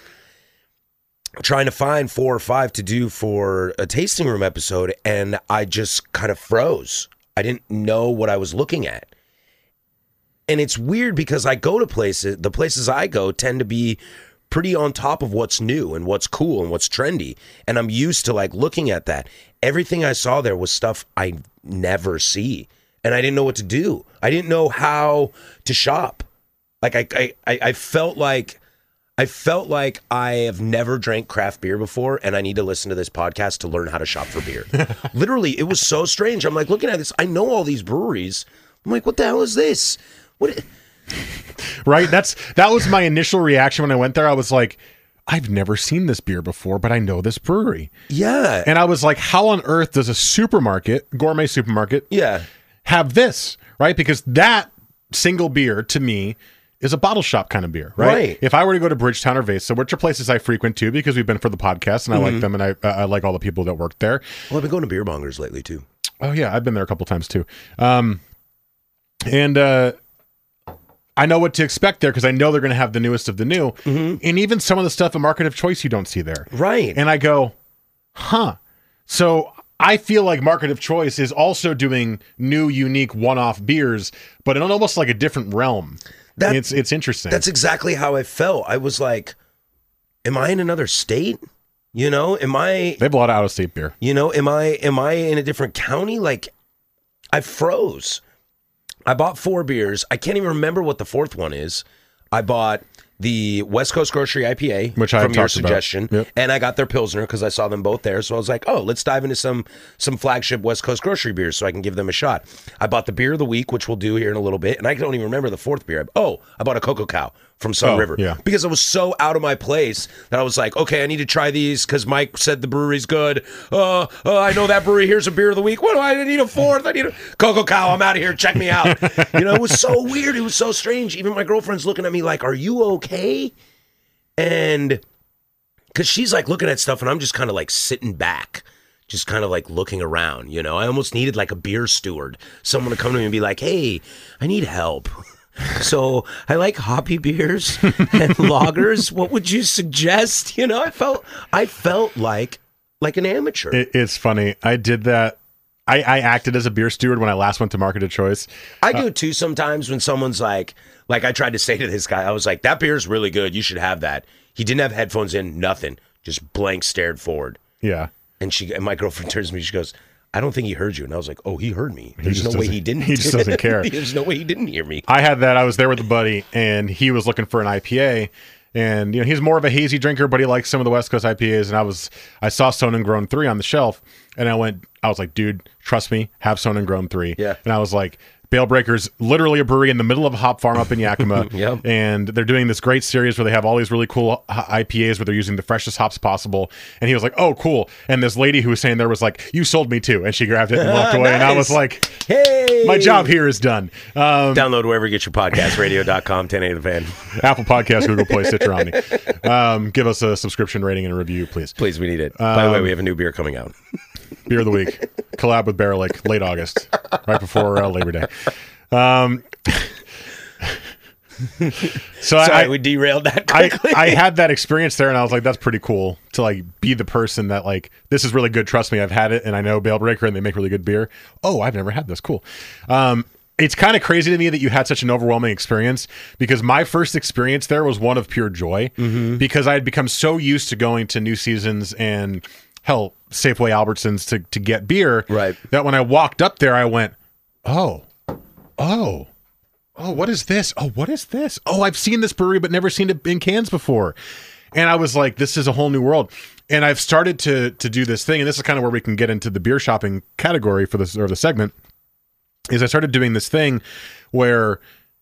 trying to find four or five to do for a tasting room episode, and I just kind of froze. I didn't know what I was looking at. And it's weird because I go to places, the places I go tend to be pretty on top of what's new and what's cool and what's trendy. And I'm used to like looking at that. Everything I saw there was stuff I never see. And I didn't know what to do. I didn't know how to shop. Like I, I, I felt like, I felt like I have never drank craft beer before, and I need to listen to this podcast to learn how to shop for beer. Literally, it was so strange. I'm like looking at this. I know all these breweries. I'm like, what the hell is this? What? Right. That's that was my initial reaction when I went there. I was like, I've never seen this beer before, but I know this brewery. Yeah. And I was like, how on earth does a supermarket, gourmet supermarket, yeah. have this, right? Because that single beer to me is a bottle shop kind of beer, right? Right. If I were to go to Bridgetown or Vesa, which are places I frequent too, because we've been for the podcast and I Mm-hmm. like them and I uh, I like all the people that work there. Well, I've been going to Beer Mongers lately too. Oh yeah, I've been there a couple times too. Um, and uh, I know what to expect there because I know they're going to have the newest of the new, mm-hmm. and even some of the stuff at Market of Choice you don't see there, right? And I go, huh? So I feel like Market of Choice is also doing new, unique, one-off beers, but in almost like a different realm. That, it's it's interesting. That's exactly how I felt. I was like, am I in another state? You know, am I... They have a lot of out-of-state beer. You know, am I am I in a different county? Like, I froze. I bought four beers. I can't even remember what the fourth one is. I bought the West Coast Grocery I P A, which I from your talked suggestion, about. Yep. And I got their Pilsner because I saw them both there. So I was like, oh, let's dive into some some flagship West Coast Grocery beers so I can give them a shot. I bought the Beer of the Week, which we'll do here in a little bit, and I don't even remember the fourth beer. Oh, I bought a Cocoa Cow from Sun oh, River yeah. because it was so out of my place that I was like, okay, I need to try these because Mike said the brewery's good. Uh, uh, I know that brewery. Here's a Beer of the Week. What do I need a fourth? I need a Cocoa Cow. I'm out of here. Check me out. You know, it was so weird. It was so strange. Even my girlfriend's looking at me like, are you okay? And because she's like looking at stuff and I'm just kind of like sitting back, just kind of like looking around, you know, I almost needed like a beer steward, someone to come to me and be like, hey, I need help. So I like hoppy beers and lagers. What would you suggest? You know, I felt, I felt like, like an amateur. It, it's funny. I did that. I, I acted as a beer steward when I last went to Market of Choice. I do too sometimes when someone's like, like I tried to say to this guy, I was like, that beer's really good. You should have that. He didn't have headphones in, nothing. Just blank stared forward. Yeah. And she, and my girlfriend turns to me, she goes, I don't think he heard you. And I was like, oh, he heard me. He There's just no way doesn't- he didn't. he just doesn't care. There's no way he didn't hear me. I had that. I was there with a buddy, and he was looking for an I P A. And, you know, he's more of a hazy drinker, but he likes some of the West Coast I P As. And I was, I saw Stone and Grown three on the shelf, and I went, I was like, dude, trust me, have Stone and Grown three. Yeah. And I was like, Bale Breaker's literally a brewery in the middle of a hop farm up in Yakima. Yep. And they're doing this great series where they have all these really cool I P As where they're using the freshest hops possible. And he was like, oh, cool. And this lady who was saying there was like, you sold me too. And she grabbed it and walked away. Nice. And I was like, hey, my job here is done. Um, Download wherever you get your podcast, radio dot com, ten A the fan. Apple Podcasts, Google Play, Stitcher, Omni. Um, give us a subscription rating and a review, please. Please, we need it. By the way, we have a new beer coming out. Beer of the Week. Collab with Barrelake, late August, right before uh, Labor Day. Um, So Sorry, I, we derailed that quickly. I, I had that experience there, and I was like, that's pretty cool to like be the person that like, this is really good. Trust me, I've had it, and I know Bale Breaker, and they make really good beer. Oh, I've never had this. Cool. Um, it's kind of crazy to me that you had such an overwhelming experience, because my first experience there was one of pure joy, mm-hmm. because I had become so used to going to New Seasons and hell, Safeway, Albertsons to, to get beer, right. that when I walked up there, I went, oh, oh, oh, what is this? Oh, what is this? Oh, I've seen this brewery, but never seen it in cans before. And I was like, this is a whole new world. And I've started to to do this thing, and this is kind of where we can get into the beer shopping category for this, or the segment, is I started doing this thing where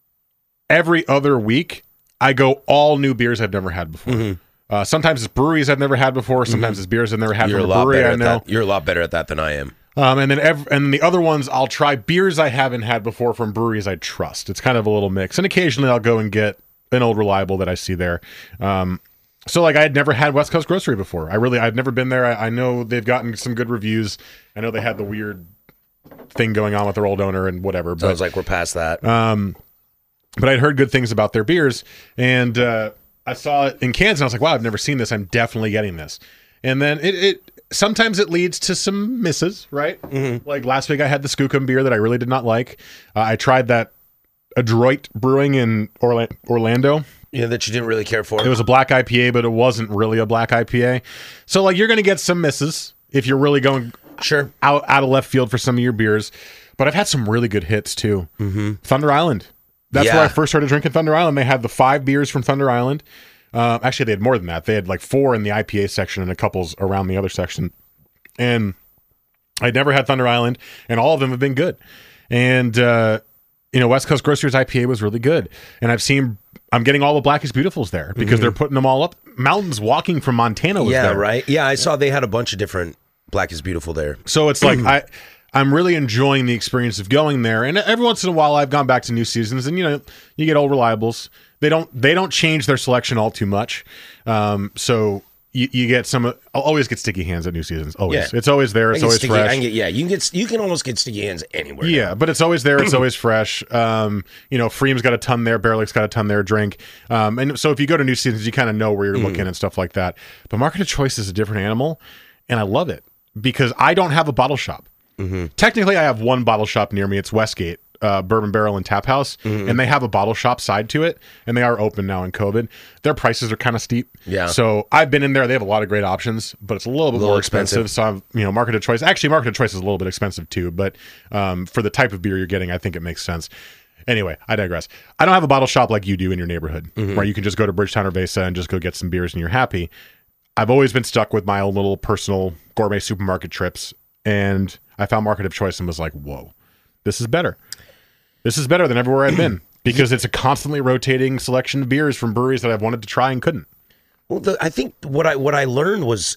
every other week I go all new beers I've never had before. Mm-hmm. Uh, sometimes it's breweries I've never had before. Sometimes mm-hmm. it's beers I've never had You're from a brewery I know. That. You're a lot better at that than I am. Um, and then ev- and the other ones, I'll try beers I haven't had before from breweries I trust. It's kind of a little mix. And occasionally I'll go and get an old reliable that I see there. Um, so like I had never had West Coast Grocery before. I really, I've never been there. I, I know they've gotten some good reviews. I know they had the weird thing going on with their old owner and whatever. But, Sounds like we're past that. Um, but I'd heard good things about their beers, and uh, I saw it in cans, and I was like, wow, I've never seen this. I'm definitely getting this. And then it, it sometimes it leads to some misses, right? Mm-hmm. Like last week I had the Skookum beer that I really did not like. Uh, I tried that Adroit Brewing in Orla- Orlando. Yeah, that you didn't really care for. It was a black I P A, but it wasn't really a black I P A. So like you're going to get some misses if you're really going sure out, out of left field for some of your beers. But I've had some really good hits too. Mm-hmm. Thunder Island. That's yeah. where I first started drinking Thunder Island. They had the five beers from Thunder Island. Uh, actually, they had more than that. They had like four in the I P A section and a couple around the other section. And I'd never had Thunder Island, and all of them have been good. And, uh, you know, West Coast Grocery's I P A was really good. And I've seen, I'm getting all the Blackest Beautifuls there because mm-hmm. they're putting them all up. Mountains Walking from Montana was yeah, there. Yeah, right. Yeah, I saw they had a bunch of different Blackest Beautiful there. So it's like, I... I'm really enjoying the experience of going there, and every once in a while I've gone back to New Seasons, and you know you get old reliables. They don't they don't change their selection all too much, um, so you, you get some. I'll always get sticky hands at New Seasons. Always, yeah. It's always there. It's always sticky, fresh. I can get, yeah, you can get you can almost get sticky hands anywhere. Yeah, now. But it's always there. It's always fresh. Um, you know, Freem's got a ton there. Barrellick's got a ton there. Drink, um, and so if you go to New Seasons, you kind of know where you're mm. looking and stuff like that. But Market of Choice is a different animal, and I love it because I don't have a bottle shop. Mm-hmm. Technically, I have one bottle shop near me. It's Westgate, uh, Bourbon Barrel and Tap House, mm-hmm. and they have a bottle shop side to it, and they are open now in COVID. Their prices are kind of steep. Yeah. So I've been in there. They have a lot of great options, but it's a little bit a little more expensive. expensive. So I'm, you know, Market of Choice. Actually, Market of Choice is a little bit expensive too, but um, for the type of beer you're getting, I think it makes sense. Anyway, I digress. I don't have a bottle shop like you do in your neighborhood, mm-hmm. where you can just go to Bridgetown or Vesa and just go get some beers and you're happy. I've always been stuck with my own little personal gourmet supermarket trips, and I found Market of Choice and was like, whoa, this is better. This is better than everywhere I've been because it's a constantly rotating selection of beers from breweries that I've wanted to try and couldn't. Well, the, I think what I what I learned was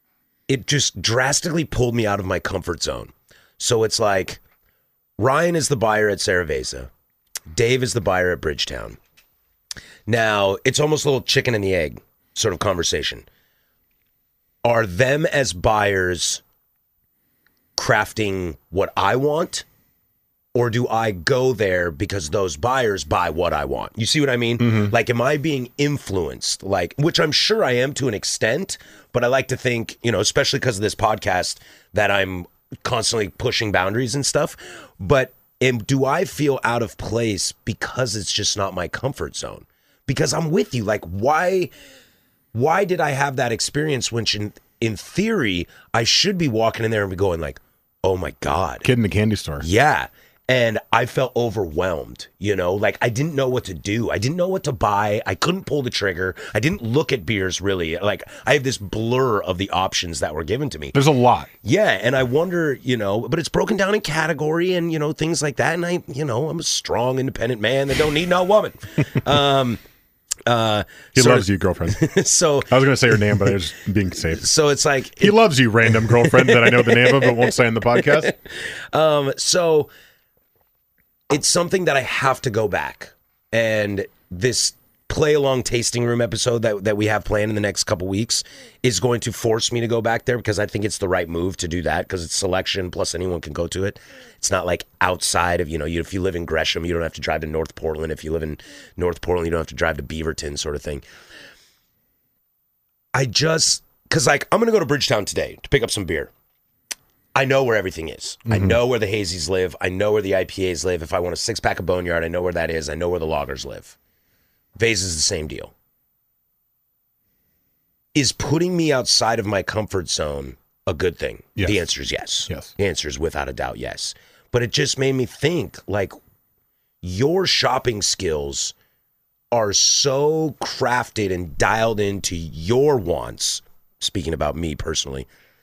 it just drastically pulled me out of my comfort zone. So it's like Ryan is the buyer at Cerveza. Dave is the buyer at Bridgetown. Now, it's almost a little chicken and the egg sort of conversation. Are them as buyers crafting what I want, or do I go there because those buyers buy what I want? You see what I mean? Mm-hmm. Like, am I being influenced? Like, which I'm sure I am to an extent, but I like to think, you know, especially because of this podcast, that I'm constantly pushing boundaries and stuff. But am, do I feel out of place because it's just not my comfort zone? Because I'm with you. Like, why, why did I have that experience when, in, in theory, I should be walking in there and be going like, oh my God. Kid in the candy store. Yeah. And I felt overwhelmed, you know, like I didn't know what to do. I didn't know what to buy. I couldn't pull the trigger. I didn't look at beers really. Like I have this blur of the options that were given to me. There's a lot. Yeah. And I wonder, you know, but it's broken down in category and, you know, things like that. And I, you know, I'm a strong, independent man that don't need no woman. um, Uh, he loves of, you, girlfriend. So I was going to say her name, but I was being safe. So it's like he it, loves you, random girlfriend that I know the name of, but won't say in the podcast. Um, so it's something that I have to go back, and this play along tasting room episode that, that we have planned in the next couple weeks is going to force me to go back there because I think it's the right move to do that because it's selection plus anyone can go to it. It's not like outside of, you know, you, if you live in Gresham, you don't have to drive to North Portland. If you live in North Portland, you don't have to drive to Beaverton sort of thing. I just, because like I'm going to go to Bridgetown today to pick up some beer. I know where everything is. Mm-hmm. I know where the hazies live. I know where the I P As live. If I want a six-pack of Boneyard, I know where that is. I know where the lagers live. Vase is the same deal. Is putting me outside of my comfort zone a good thing? Yes. The answer is yes. Yes. The answer is without a doubt yes. But it just made me think, like, your shopping skills are so crafted and dialed into your wants, speaking about me personally,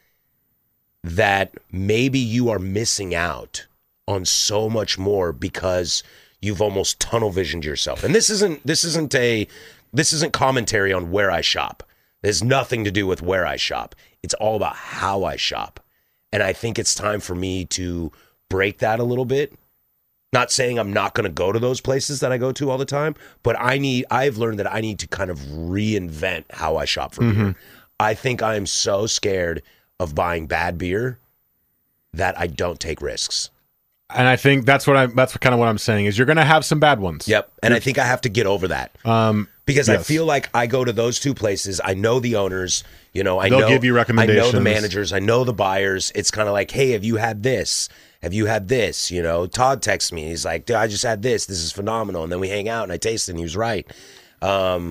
that maybe you are missing out on so much more because you've almost tunnel visioned yourself. And this isn't this isn't a this isn't commentary on where I shop. There's nothing to do with where I shop. It's all about how I shop. And I think it's time for me to break that a little bit. Not saying I'm not going to go to those places that I go to all the time, but I need I've learned that I need to kind of reinvent how I shop for mm-hmm. beer. I think I'm so scared of buying bad beer that I don't take risks. And I think that's what I that's kind of what I'm saying is you're going to have some bad ones. Yep. And I think I have to get over that. Um, because yes. I feel like I go to those two places. I know the owners, you know, I They'll know give you recommendations. I know the managers, I know the buyers. It's kind of like, hey, have you had this? Have you had this? You know, Todd texts me. He's like, I just had this. This is phenomenal. And then we hang out and I taste it and he was right. Um,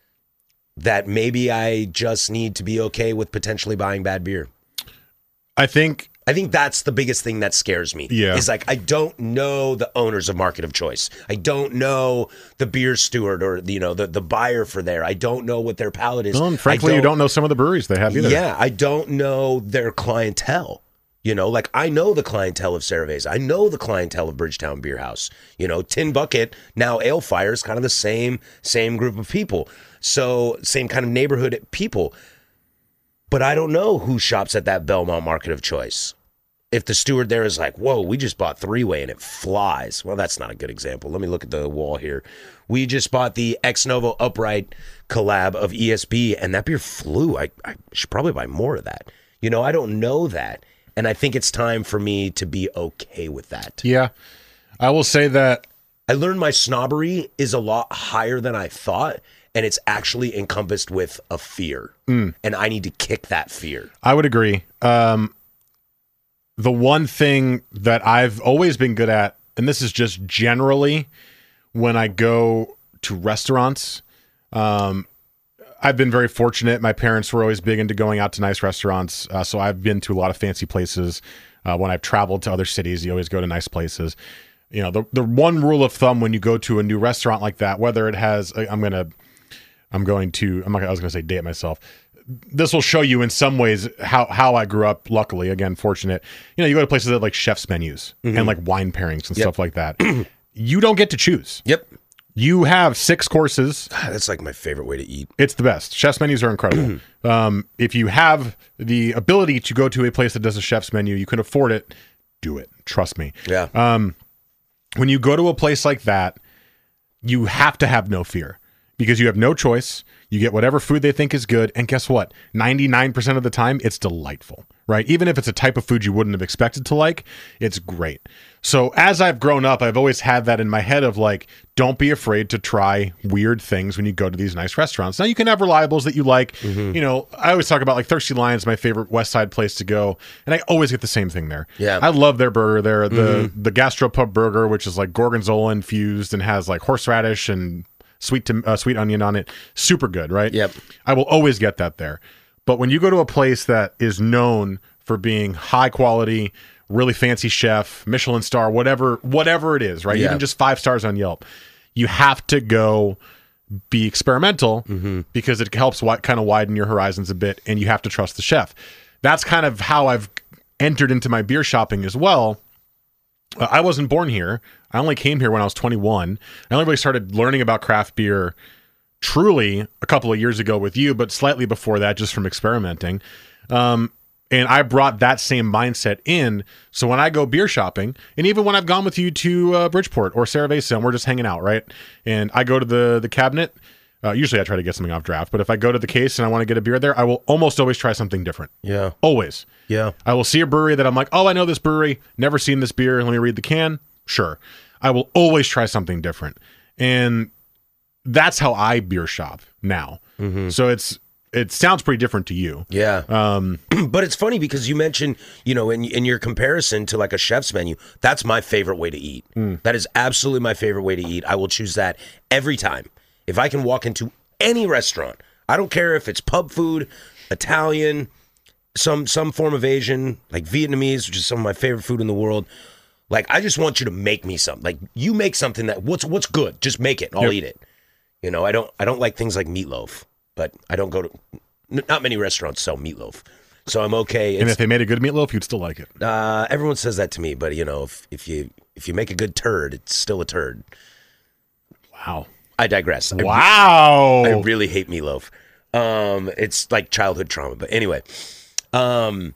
that maybe I just need to be okay with potentially buying bad beer. I think I think that's the biggest thing that scares me. Yeah. Is like I don't know the owners of Market of Choice. I don't know the beer steward or you know the, the buyer for there. I don't know what their palate is. Well, and frankly, don't, you don't know some of the breweries they have either. Yeah, I don't know their clientele. You know, like I know the clientele of Cerveza. I know the clientele of Bridgetown Beer House. You know, Tin Bucket, now Ale Fire is kind of the same same group of people. So same kind of neighborhood people. But I don't know who shops at that Belmont Market of Choice. If the steward there is like, whoa, we just bought three-way and it flies. Well, that's not a good example. Let me look at the wall here. We just bought the Ex Novo Upright collab of E S B, and that beer flew. I, I should probably buy more of that. You know, I don't know that. And I think it's time for me to be okay with that. Yeah. I will say that I learned my snobbery is a lot higher than I thought. And it's actually encompassed with a fear. Mm. And I need to kick that fear. I would agree. Um, the one thing that I've always been good at, and this is just generally when I go to restaurants, um, I've been very fortunate. My parents were always big into going out to nice restaurants. Uh, so I've been to a lot of fancy places. Uh, when I've traveled to other cities, you always go to nice places. You know, the, the one rule of thumb when you go to a new restaurant like that, whether it has, I'm going to, I'm going to, I'm not, I was going to say date myself. This will show you in some ways how, how I grew up, luckily, again, fortunate. You know, you go to places that like chef's menus mm-hmm. and like wine pairings and yep. stuff like that. You don't get to choose. Yep. You have six courses. That's like my favorite way to eat. It's the best. Chef's menus are incredible. um, if you have the ability to go to a place that does a chef's menu, you can afford it, do it. Trust me. Yeah. Um, when you go to a place like that, you have to have no fear. Because you have no choice. You get whatever food they think is good. And guess what? ninety-nine percent of the time, it's delightful, right? Even if it's a type of food you wouldn't have expected to like, it's great. So as I've grown up, I've always had that in my head of like, don't be afraid to try weird things when you go to these nice restaurants. Now, you can have reliables that you like. Mm-hmm. You know, I always talk about like Thirsty Lion's my favorite West Side place to go. And I always get the same thing there. Yeah. I love their burger there. The, Mm-hmm. the Gastropub burger, which is like Gorgonzola infused and has like horseradish and sweet to, uh, sweet onion on it. Super good, right? Yep. I will always get that there. But when you go to a place that is known for being high quality, really fancy chef, Michelin star, whatever, whatever it is, right? Yeah. Even just five stars on Yelp, you have to go be experimental mm-hmm. because it helps wi- kind of widen your horizons a bit, and you have to trust the chef. That's kind of how I've entered into my beer shopping as well. Uh, I wasn't born here. I only came here when I was twenty-one. I only really started learning about craft beer truly a couple of years ago with you, but slightly before that, just from experimenting. Um, and I brought that same mindset in. So when I go beer shopping, and even when I've gone with you to uh, Bridgeport or Cerveza and we're just hanging out, right? And I go to the the cabinet, uh, usually I try to get something off draft, but if I go to the case and I want to get a beer there, I will almost always try something different. Yeah. Always. Yeah. I will see a brewery that I'm like, oh, I know this brewery, never seen this beer. Let me read the can. Sure. I will always try something different. And that's how I beer shop now. Mm-hmm. So it's, it sounds pretty different to you. Yeah. Um, but it's funny because you mentioned, you know, in in your comparison to like a chef's menu, that's my favorite way to eat. Mm. That is absolutely my favorite way to eat. I will choose that every time. If I can walk into any restaurant, I don't care if it's pub food, Italian, some some form of Asian, like Vietnamese, which is some of my favorite food in the world. Like, I just want you to make me something. Like, you make something that what's what's good. Just make it. I'll yep. eat it. You know, I don't I don't like things like meatloaf. But I don't go to, not many restaurants sell meatloaf. So I'm okay. It's, and if they made a good meatloaf, you'd still like it. Uh, everyone says that to me, but you know, if, if you if you make a good turd, it's still a turd. Wow. I digress. Wow. I, I really hate meatloaf. Um, it's like childhood trauma. But anyway, um,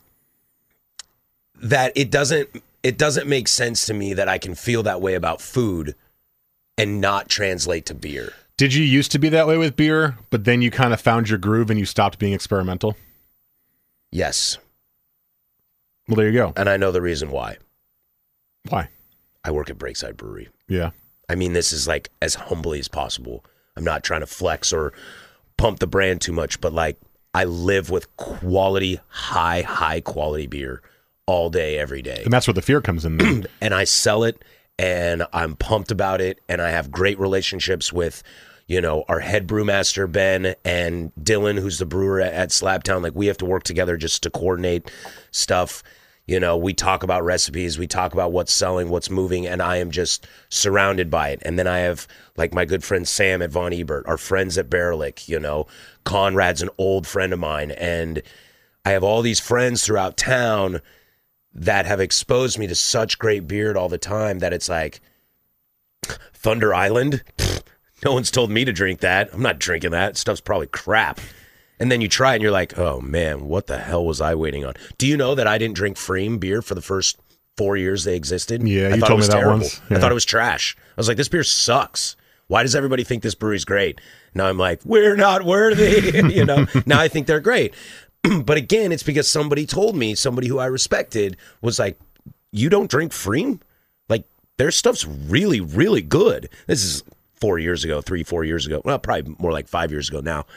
that it doesn't it doesn't make sense to me that I can feel that way about food and not translate to beer. Did you used to be that way with beer, but then you kind of found your groove and you stopped being experimental? Yes. Well, there you go. And I know the reason why. Why? I work at Breakside Brewery. Yeah. I mean, this is like as humbly as possible. I'm not trying to flex or pump the brand too much, but like I live with quality, high, high quality beer all day, every day. And that's where the fear comes in. And I sell it. And I'm pumped about it, and I have great relationships with, you know, our head brewmaster, Ben, and Dylan, who's the brewer at, at Slabtown. Like, we have to work together just to coordinate stuff. You know, we talk about recipes, we talk about what's selling, what's moving, and I am just surrounded by it. And then I have, like, my good friend Sam at Von Ebert, our friends at Barrelick, you know, Conrad's an old friend of mine, and I have all these friends throughout town that have exposed me to such great beer all the time that it's like, Thunder Island? Pfft, no one's told me to drink that. I'm not drinking that. Stuff's probably crap. And then you try it and you're like, oh man, what the hell was I waiting on? Do you know that I didn't drink Freem beer for the first four years they existed? Yeah, I you thought told it was me that terrible. once. Yeah. I thought it was trash. I was like, this beer sucks. Why does everybody think this brewery's great? Now I'm like, we're not worthy. You know, now I think they're great. But again, it's because somebody told me, somebody who I respected was like, you don't drink Freem? Like, their stuff's really, really good. This is four years ago, three, four years ago. Well, probably more like five years ago now.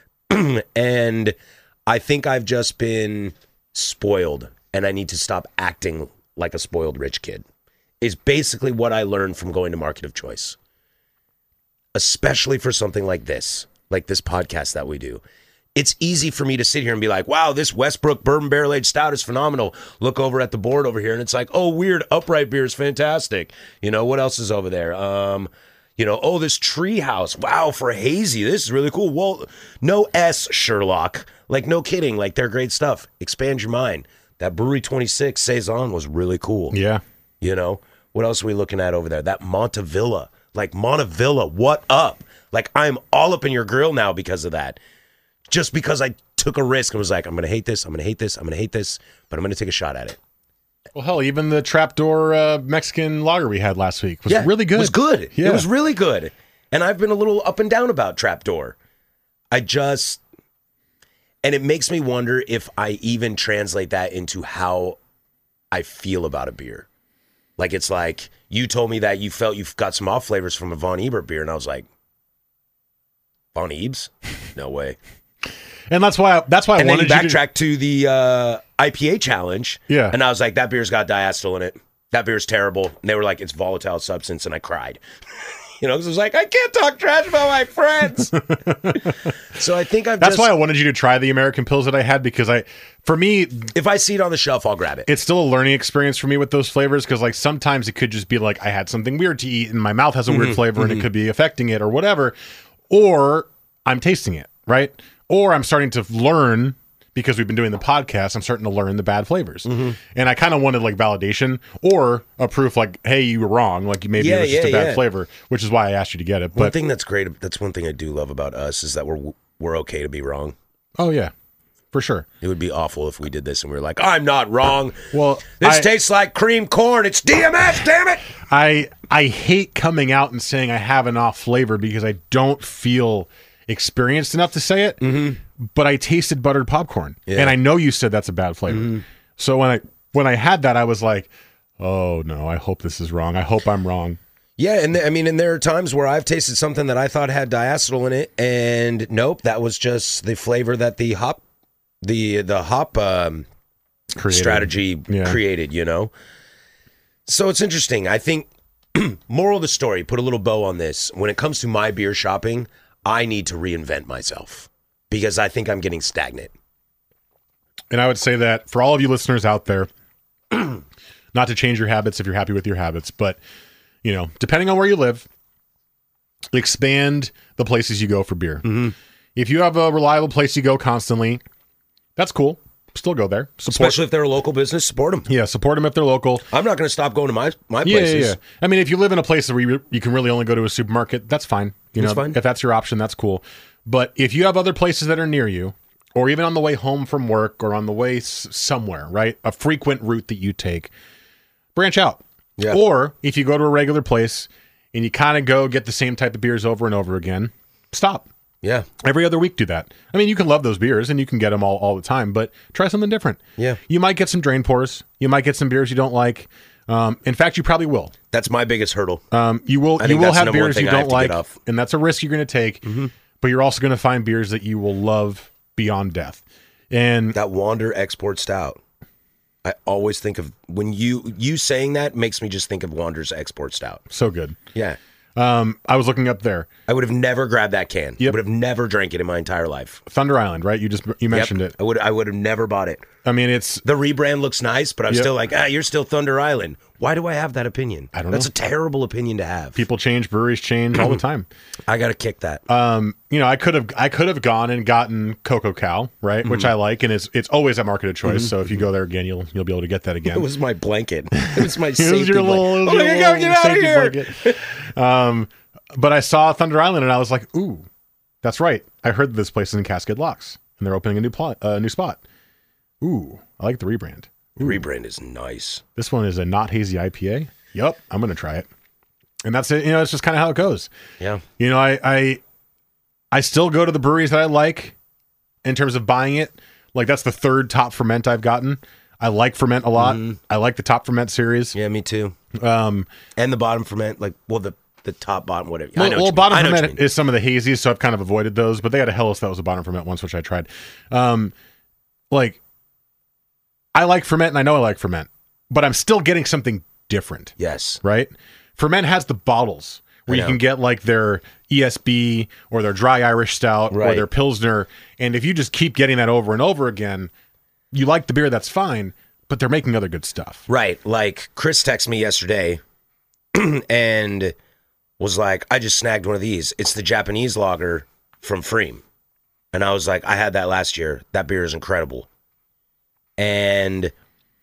And I think I've just been spoiled, and I need to stop acting like a spoiled rich kid, is basically what I learned from going to Market of Choice. Especially for something like this, like this podcast that we do. It's easy for me to sit here and be like, wow, this Westbrook Bourbon Barrel Aged Stout is phenomenal. Look over at the board over here, and it's like, oh, weird, Upright beer is fantastic. You know, what else is over there? Um, you know, oh, this Treehouse. Wow, for a hazy, this is really cool. Well, no S, Sherlock. Like, no kidding. Like, they're great stuff. Expand your mind. That Brewery twenty-six Saison was really cool. Yeah. You know, what else are we looking at over there? That Montevilla. Like, Montevilla, what up? Like, I'm all up in your grill now because of that. Just because I took a risk and was like, I'm going to hate this, I'm going to hate this, I'm going to hate this, but I'm going to take a shot at it. Well, hell, even the Trapdoor uh, Mexican lager we had last week was yeah, really good. It was good. Yeah. It was really good. And I've been a little up and down about Trapdoor. I just, and it makes me wonder if I even translate that into how I feel about a beer. Like, it's like, you told me that you felt you've got some off flavors from a Von Ebert beer, and I was like, Von Ebes? No way. And that's why I, that's why I and wanted then you you backtrack to, to the uh, I P A challenge. Yeah. And I was like, that beer's got diacetyl in it. That beer's terrible. And they were like, it's volatile substance. And I cried. You know, because I was like, I can't talk trash about my friends. So I think I've That's just, why I wanted you to try the American Pills that I had, because I, for me, if I see it on the shelf, I'll grab it. it's still a learning experience for me with those flavors, because like sometimes it could just be like I had something weird to eat and my mouth has a weird flavor and it could be affecting it or whatever. Or I'm tasting it, right? Or I'm starting to learn, because we've been doing the podcast, I'm starting to learn the bad flavors. Mm-hmm. And I kind of wanted like validation or a proof like, hey, you were wrong. Like maybe Yeah, it was just yeah, a bad yeah. flavor, which is why I asked you to get it. One But thing that's great, that's one thing I do love about us, is that we're we're okay to be wrong. oh yeah, for sure. It would be awful if we did this and we were like, I'm not wrong. Well, This I- tastes like cream corn. It's D M S, damn it. I I hate coming out and saying I have an off flavor, because I don't feel experienced enough to say it, mm-hmm. but I tasted buttered popcorn. Yeah. And I know you said that's a bad flavor. Mm-hmm. So when I when I had that, I was like, oh, no, I hope this is wrong. I hope I'm wrong. Yeah, and th- I mean, and there are times where I've tasted something that I thought had diacetyl in it, and nope, that was just the flavor that the hop, the the hop um, strategy yeah. created. You know, so it's interesting. I think moral of the story, put a little bow on this. When it comes to my beer shopping, I need to reinvent myself because I think I'm getting stagnant. And I would say that for all of you listeners out there, not to change your habits if you're happy with your habits, but you know, depending on where you live, expand the places you go for beer. Mm-hmm. If you have a reliable place you go constantly, that's cool. Still go there. Support. Especially if they're a local business, support them. Yeah, support them if they're local. I'm not going to stop going to my my yeah, places. Yeah, yeah. I mean, if you live in a place where you, you can really only go to a supermarket, that's fine. You that's know, fine. If that's your option, that's cool. But if you have other places that are near you, or even on the way home from work, or on the way s- somewhere, right? A frequent route that you take, branch out. Yeah. Or if you go to a regular place and you kind of go get the same type of beers over and over again, stop. Yeah. Every other week do that. I mean, you can love those beers and you can get them all, all the time, but try something different. Yeah. You might get some drain pours. You might get some beers you don't like. Um, in fact, you probably will. That's my biggest hurdle. Um, you will you will have beers you don't like, and that's a risk you're going to take, mm-hmm. but you're also going to find beers that you will love beyond death. And that Wander Export Stout. I always think of when you you saying that makes me just think of Wander's Export Stout. So good. Yeah. Um, I was looking up there. I would have never grabbed that can. Yep. I would have never drank it in my entire life. Thunder Island, right? You just you mentioned yep. it. I would I would have never bought it. I mean, it's the rebrand looks nice, but I'm yep. still like, ah, you're still Thunder Island. Why do I have that opinion? I don't That's know. That's a terrible opinion to have. People change, breweries change all the time. I got to kick that. Um, you know, I could have I could have gone and gotten Coco Cow, right, mm-hmm. which I like, and it's it's always a market of choice. Mm-hmm. So if you go there again, you'll you'll be able to get that again. It was my blanket. It was my safety it was your little, blanket. Your oh, little get out of here. Blanket. um, but I saw Thunder Island, and I was like, ooh, that's right. I heard this place is in Cascade Locks, and they're opening a new plot, a uh, new spot. Ooh, I like the rebrand. Ooh. Rebrand is nice. This one is a not hazy I P A. Yep, I'm gonna try it, and that's it. You know, it's just kind of how it goes. Yeah. You know, I, I I still go to the breweries that I like in terms of buying it. Like that's the third top ferment I've gotten. I like ferment a lot. Mm-hmm. I like the top ferment series. Yeah, me too. Um, and the bottom ferment, like well, the the top bottom, whatever. Well, I know well what bottom I know ferment is some of the hazies, so I've kind of avoided those. But they had a Helles that was a bottom ferment once, which I tried. Um, like. I like ferment, and I know I like ferment, but I'm still getting something different. Yes. Right? Ferment has the bottles where you can get like their E S B or their dry Irish stout right. or their Pilsner. And if you just keep getting that over and over again, you like the beer, that's fine, but they're making other good stuff. Right. Like Chris texted me yesterday and was like, I just snagged one of these. It's the Japanese lager from Freem. And I was like, I had that last year. That beer is incredible. And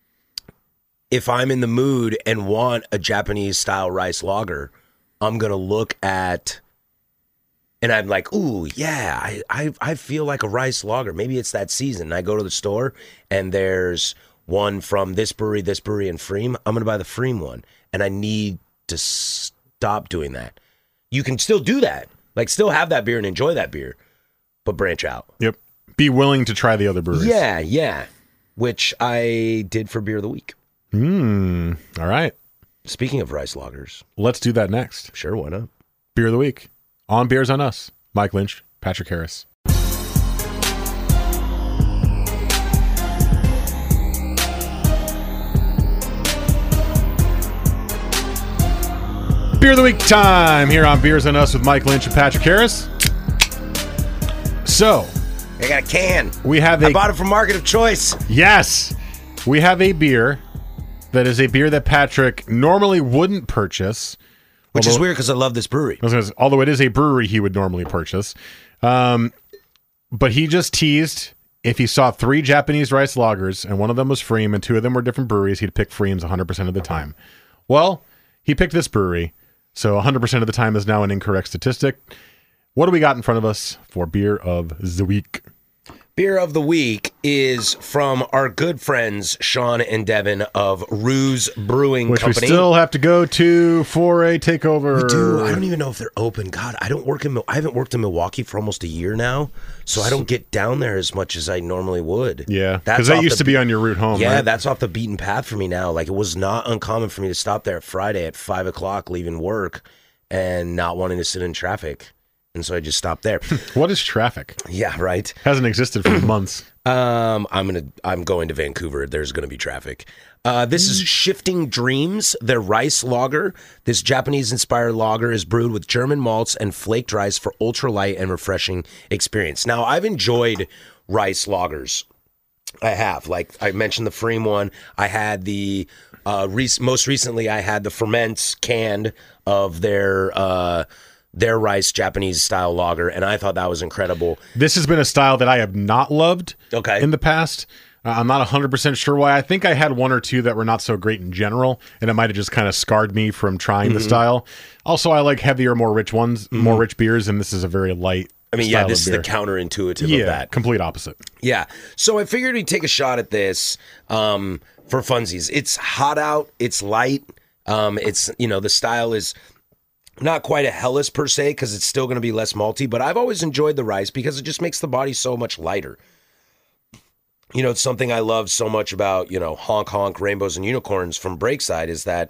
if I'm in the mood and want a Japanese style rice lager, I'm going to look at, and I'm like, ooh, yeah, I, I I feel like a rice lager. Maybe it's that season. And I go to the store and there's one from this brewery, this brewery, and Freem. I'm going to buy the Freem one. And I need to stop doing that. You can still do that. Like still have that beer and enjoy that beer, but branch out. Yep. Be willing to try the other breweries. Yeah, yeah. Which I did for Beer of the Week. Hmm. All right. Speaking of rice lagers. Let's do that next. Sure, why not? Beer of the Week. On Beers on Us. Mike Lynch, Patrick Harris. Beer of the Week time here on Beers on Us with Mike Lynch and Patrick Harris. So... I got a can. We have a, I bought it from Market of Choice. Yes. We have a beer that is a beer that Patrick normally wouldn't purchase. Which although, is weird because I love this brewery. Although it is a brewery he would normally purchase. Um, but he just teased if he saw three Japanese rice lagers and one of them was Freem and two of them were different breweries, he'd pick Freem's one hundred percent of the time. Well, he picked this brewery, so one hundred percent of the time is now an incorrect statistic. What do we got in front of us for Beer of the Week? Beer of the week is from our good friends Sean and Devin of Ruse Brewing Which Company. we still have to go to for a takeover. We do. I don't even know if they're open. God, I don't work in. Mil- I haven't worked in Milwaukee for almost a year now, so I don't get down there as much as I normally would. Yeah, That's because that off used the to be on your route home. Yeah, right? that's off the beaten path for me now. Like, it was not uncommon for me to stop there Friday at five o'clock, leaving work, and not wanting to sit in traffic. And so I just stopped there. What is traffic? Yeah, right. Hasn't existed for months. Um, I'm gonna. I'm going to Vancouver. There's gonna be traffic. Uh, this is Shifting Dreams, their rice lager. This Japanese-inspired lager is brewed with German malts and flaked rice for ultra-light and refreshing experience. Now, I've enjoyed rice lagers. I have. Like, I mentioned the Freem one. I had the, uh, rec- most recently, I had the Ferments canned of their, uh, their rice Japanese-style lager, and I thought that was incredible. This has been a style that I have not loved Okay. in the past. Uh, I'm not one hundred percent sure why. I think I had one or two that were not so great in general, and it might have just kind of scarred me from trying Mm-hmm. the style. Also, I like heavier, more rich ones, Mm-hmm. more rich beers, and this is a very light I mean, yeah, style this of is the beer. counterintuitive yeah, of that. complete opposite. Yeah. So I figured we'd take a shot at this um, for funsies. It's hot out. It's light. Um, it's, you know, the style is not quite a Helles per se because it's still going to be less malty, but I've always enjoyed the rice because it just makes the body so much lighter. You know, it's something I love so much about, you know, Honk Honk, Rainbows and Unicorns from Breakside is that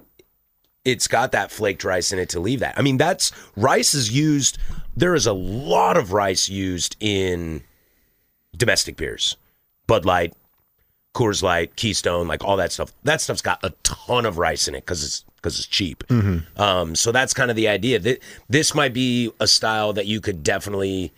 it's got that flaked rice in it to leave that. I mean, that's rice is used. There is a lot of rice used in domestic beers, Bud Light, Coors Light, Keystone, like all that stuff. That stuff's got a ton of rice in it because it's because it's cheap. Mm-hmm. Um, so that's kind of the idea. Th- This might be a style that you could definitely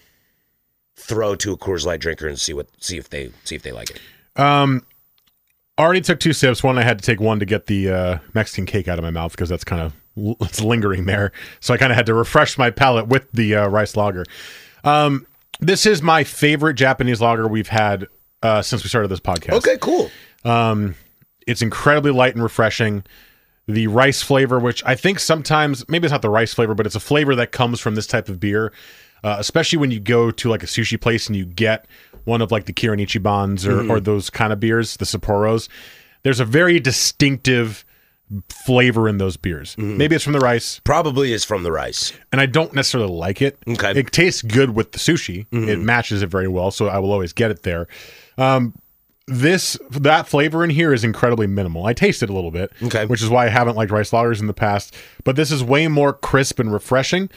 throw to a Coors Light drinker and see what see if they see if they like it. Um, already took two sips. One, I had to take one to get the uh, Mexican cake out of my mouth because that's kind of it's lingering there. So I kind of had to refresh my palate with the uh, rice lager. Um, this is my favorite Japanese lager we've had uh, since we started this podcast. Okay, cool. Um, it's incredibly light and refreshing. The rice flavor, which I think sometimes, maybe it's not the rice flavor, but it's a flavor that comes from this type of beer, uh, especially when you go to like a sushi place and you get one of like the Kirin Ichibans or, Mm-hmm. or those kind of beers, the Sapporos. There's a very distinctive flavor in those beers. Mm-hmm. Maybe it's from the rice, Probably is from the rice. and I don't necessarily like it. Okay. It tastes good with the sushi. Mm-hmm. It matches it very well, so I will always get it there. Um, this that flavor in here is incredibly minimal. I tasted a little bit, Okay. which is why I haven't liked rice lagers in the past. But this is way more crisp and refreshing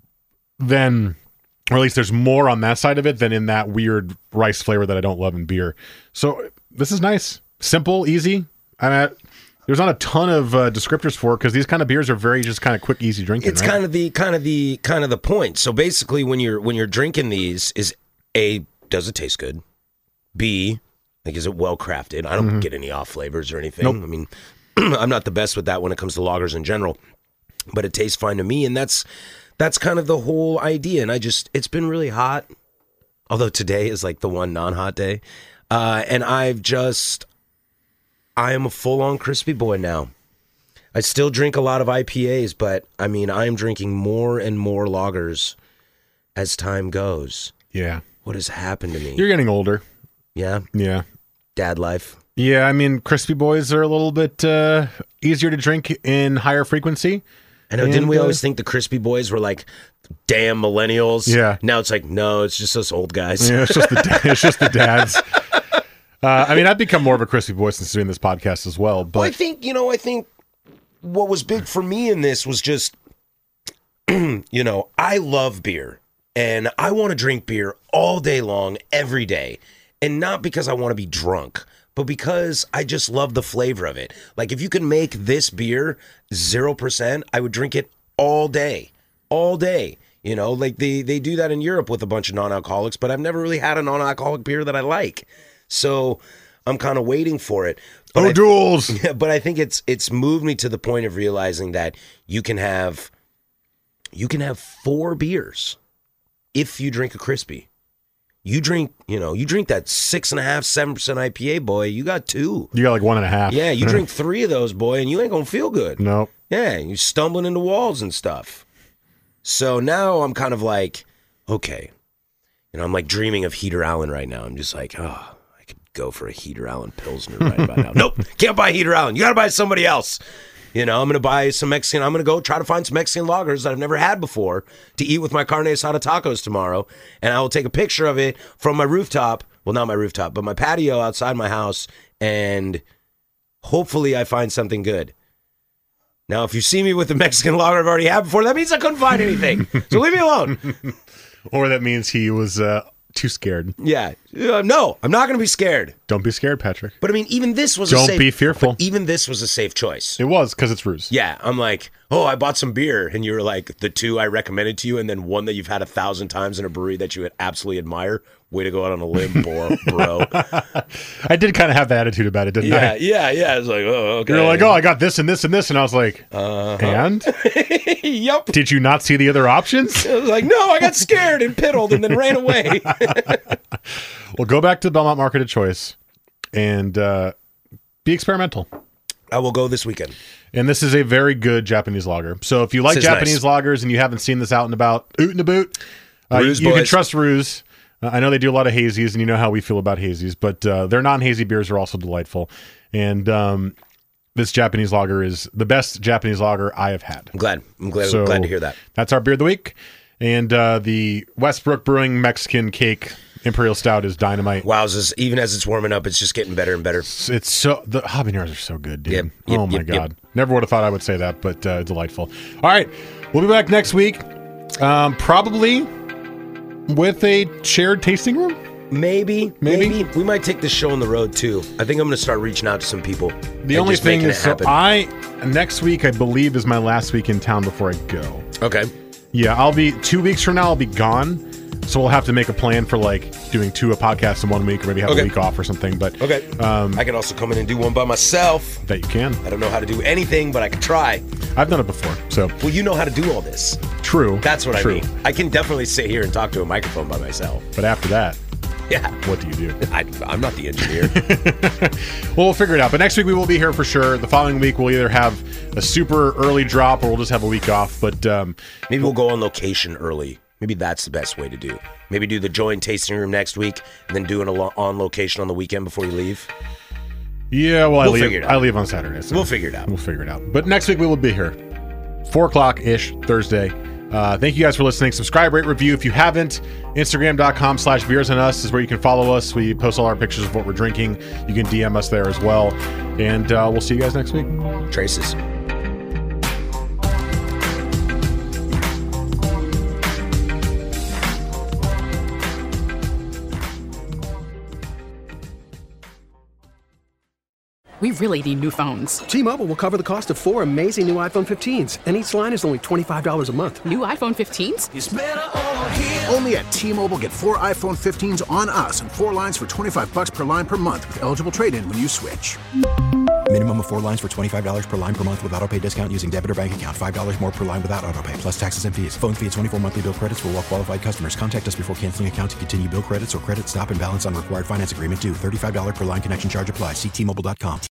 than, or at least there's more on that side of it than in that weird rice flavor that I don't love in beer. So this is nice, simple, easy. I mean, there's not a ton of uh, descriptors for it because these kind of beers are very just kind of quick, easy drinking. It's right? kind of the kind of the kind of the point. So basically, when you're when you're drinking these, is A, does it taste good? B, like, is it well crafted? I don't Mm-hmm. get any off flavors or anything. I mean, I'm not the best with that when it comes to lagers in general, but it tastes fine to me, and that's that's kind of the whole idea. And I just, it's been really hot, although today is like the one non-hot day, uh, and I've just, I am a full-on crispy boy now. I still drink a lot of I P As, but I mean, I am drinking more and more lagers as time goes. Yeah. What has happened to me? You're getting older. Yeah, Yeah. dad life. Yeah, I mean, crispy boys are a little bit uh, easier to drink in higher frequency. I know, And, didn't we uh, always think the crispy boys were like damn millennials? Yeah. Now it's like, no, it's just us old guys. Yeah, it's just the da- it's just the dads. Uh, I mean, I've become more of a crispy boy since doing this podcast as well. Well, I But think, you know, I think what was big for me in this was just, you know, I love beer and I want to drink beer all day long, every day. And not because I want to be drunk, but because I just love the flavor of it. Like, if you can make this beer zero percent, I would drink it all day, all day. You know, like they, they do that in Europe with a bunch of non-alcoholics, but I've never really had a non-alcoholic beer that I like. So I'm kind of waiting for it. But oh, I- duels. Yeah, but I think it's it's moved me to the point of realizing that you can have you can have four beers if you drink a crispy. You drink, you know, you drink that six and a half, seven percent I P A, boy. You got two. You got like one and a half. Yeah, you drink three of those, boy, and you ain't gonna feel good. No. Yeah, you're stumbling into walls and stuff. So now I'm kind of like, okay, You know, I'm like dreaming of Heater Allen right now. I'm just like, oh, I could go for a Heater Allen Pilsner right about now. Nope, can't buy Heater Allen. You got to buy somebody else. You know, I'm going to buy some Mexican. I'm going to go try to find some Mexican lagers that I've never had before to eat with my carne asada tacos tomorrow. And I will take a picture of it from my rooftop. Well, not my rooftop, but my patio outside my house. And hopefully I find something good. Now, if you see me with the Mexican lager I've already had before, that means I couldn't find anything. So leave me alone. Or that means he was uh, too scared. Yeah. Uh, no, I'm not going to be scared. Don't be scared, Patrick. But I mean, even this was Don't a safe... be fearful. But even this was a safe choice. It was, because it's Ruse. Yeah, I'm like, oh, I bought some beer. And you were like, the two I recommended to you, and then one that you've had a thousand times in a brewery that you would absolutely admire. Way to go out on a limb, bro. bro. I did kind of have the attitude about it, didn't yeah, I? Yeah, yeah, yeah. It's like, oh, okay. You were like, oh, I got this and this and this. And I was like, uh-huh. and? Yep. Did you not see the other options? I was like, no, I got scared and piddled and then ran away. Well, go back to the Belmont Market of Choice and uh, be experimental. I will go this weekend. And this is a very good Japanese lager. So if you like Japanese nice. lagers and you haven't seen this out and about, oot and a boot, uh, you, Ruse you can boys. trust Ruse. Uh, I know they do a lot of hazies, and you know how we feel about hazies, but uh, their non-hazy beers are also delightful. And um, this Japanese lager is the best Japanese lager I have had. I'm glad. I'm glad, So I'm glad to hear that. That's our beer of the week. And uh, the Westbrook Brewing Mexican Cake Imperial Stout is dynamite. Wowzers, even as it's warming up, it's just getting better and better. It's, it's so the habaneros are so good, dude. Yep, yep, oh my yep, god, yep. Never would have thought I would say that, but uh, delightful. All right, we'll be back next week, um, probably with a shared tasting room. Maybe, Maybe. maybe, We might take this show on the road, too. I think I'm going to start reaching out to some people. The and only just thing making is, it so happen. I next week I believe is my last week in town before I go. Okay. Yeah, I'll be two weeks from now. I'll be gone. So we'll have to make a plan for like doing two a podcasts in one week, or maybe have Okay. a week off or something. But Okay. um, I could also come in and do one by myself. that you can. I don't know how to do anything, but I could try. I've done it before, so Well, you know how to do all this. true. That's what true. I mean. I can definitely sit here and talk to a microphone by myself. But after that, Yeah. what do you do? I, I'm not the engineer. Well, we'll figure it out. But next week we will be here for sure. The following week we'll either have a super early drop or we'll just have a week off. But um, Maybe we'll go on location early. Maybe that's the best way to do. Maybe do the joint tasting room next week and then do it on location on the weekend before you leave. yeah, well, I We'll figure leave. it out. I leave on Saturday. So We'll figure it out. We'll figure it out. But next week we will be here, four o'clock ish Thursday. Uh, thank you guys for listening. Subscribe, rate, review. If you haven't, Instagram.com slash beers on us is where you can follow us. We post all our pictures of what we're drinking. You can D M us there as well. And uh, we'll see you guys next week. Traces. We really need new phones. T-Mobile will cover the cost of four amazing new iPhone fifteens, and each line is only twenty-five dollars a month. New iPhone fifteens? Only at T-Mobile, get four iPhone fifteens on us and four lines for twenty-five bucks per line per month with eligible trade-in when you switch. Minimum of four lines for twenty-five dollars per line per month with autopay discount using debit or bank account. five dollars more per line without autopay, plus taxes and fees. Phone fee at twenty-four monthly bill credits for well-qualified customers. Contact us before canceling account to continue bill credits or credit stop and balance on required finance agreement due. thirty-five dollars per line connection charge applies. See T Mobile dot com.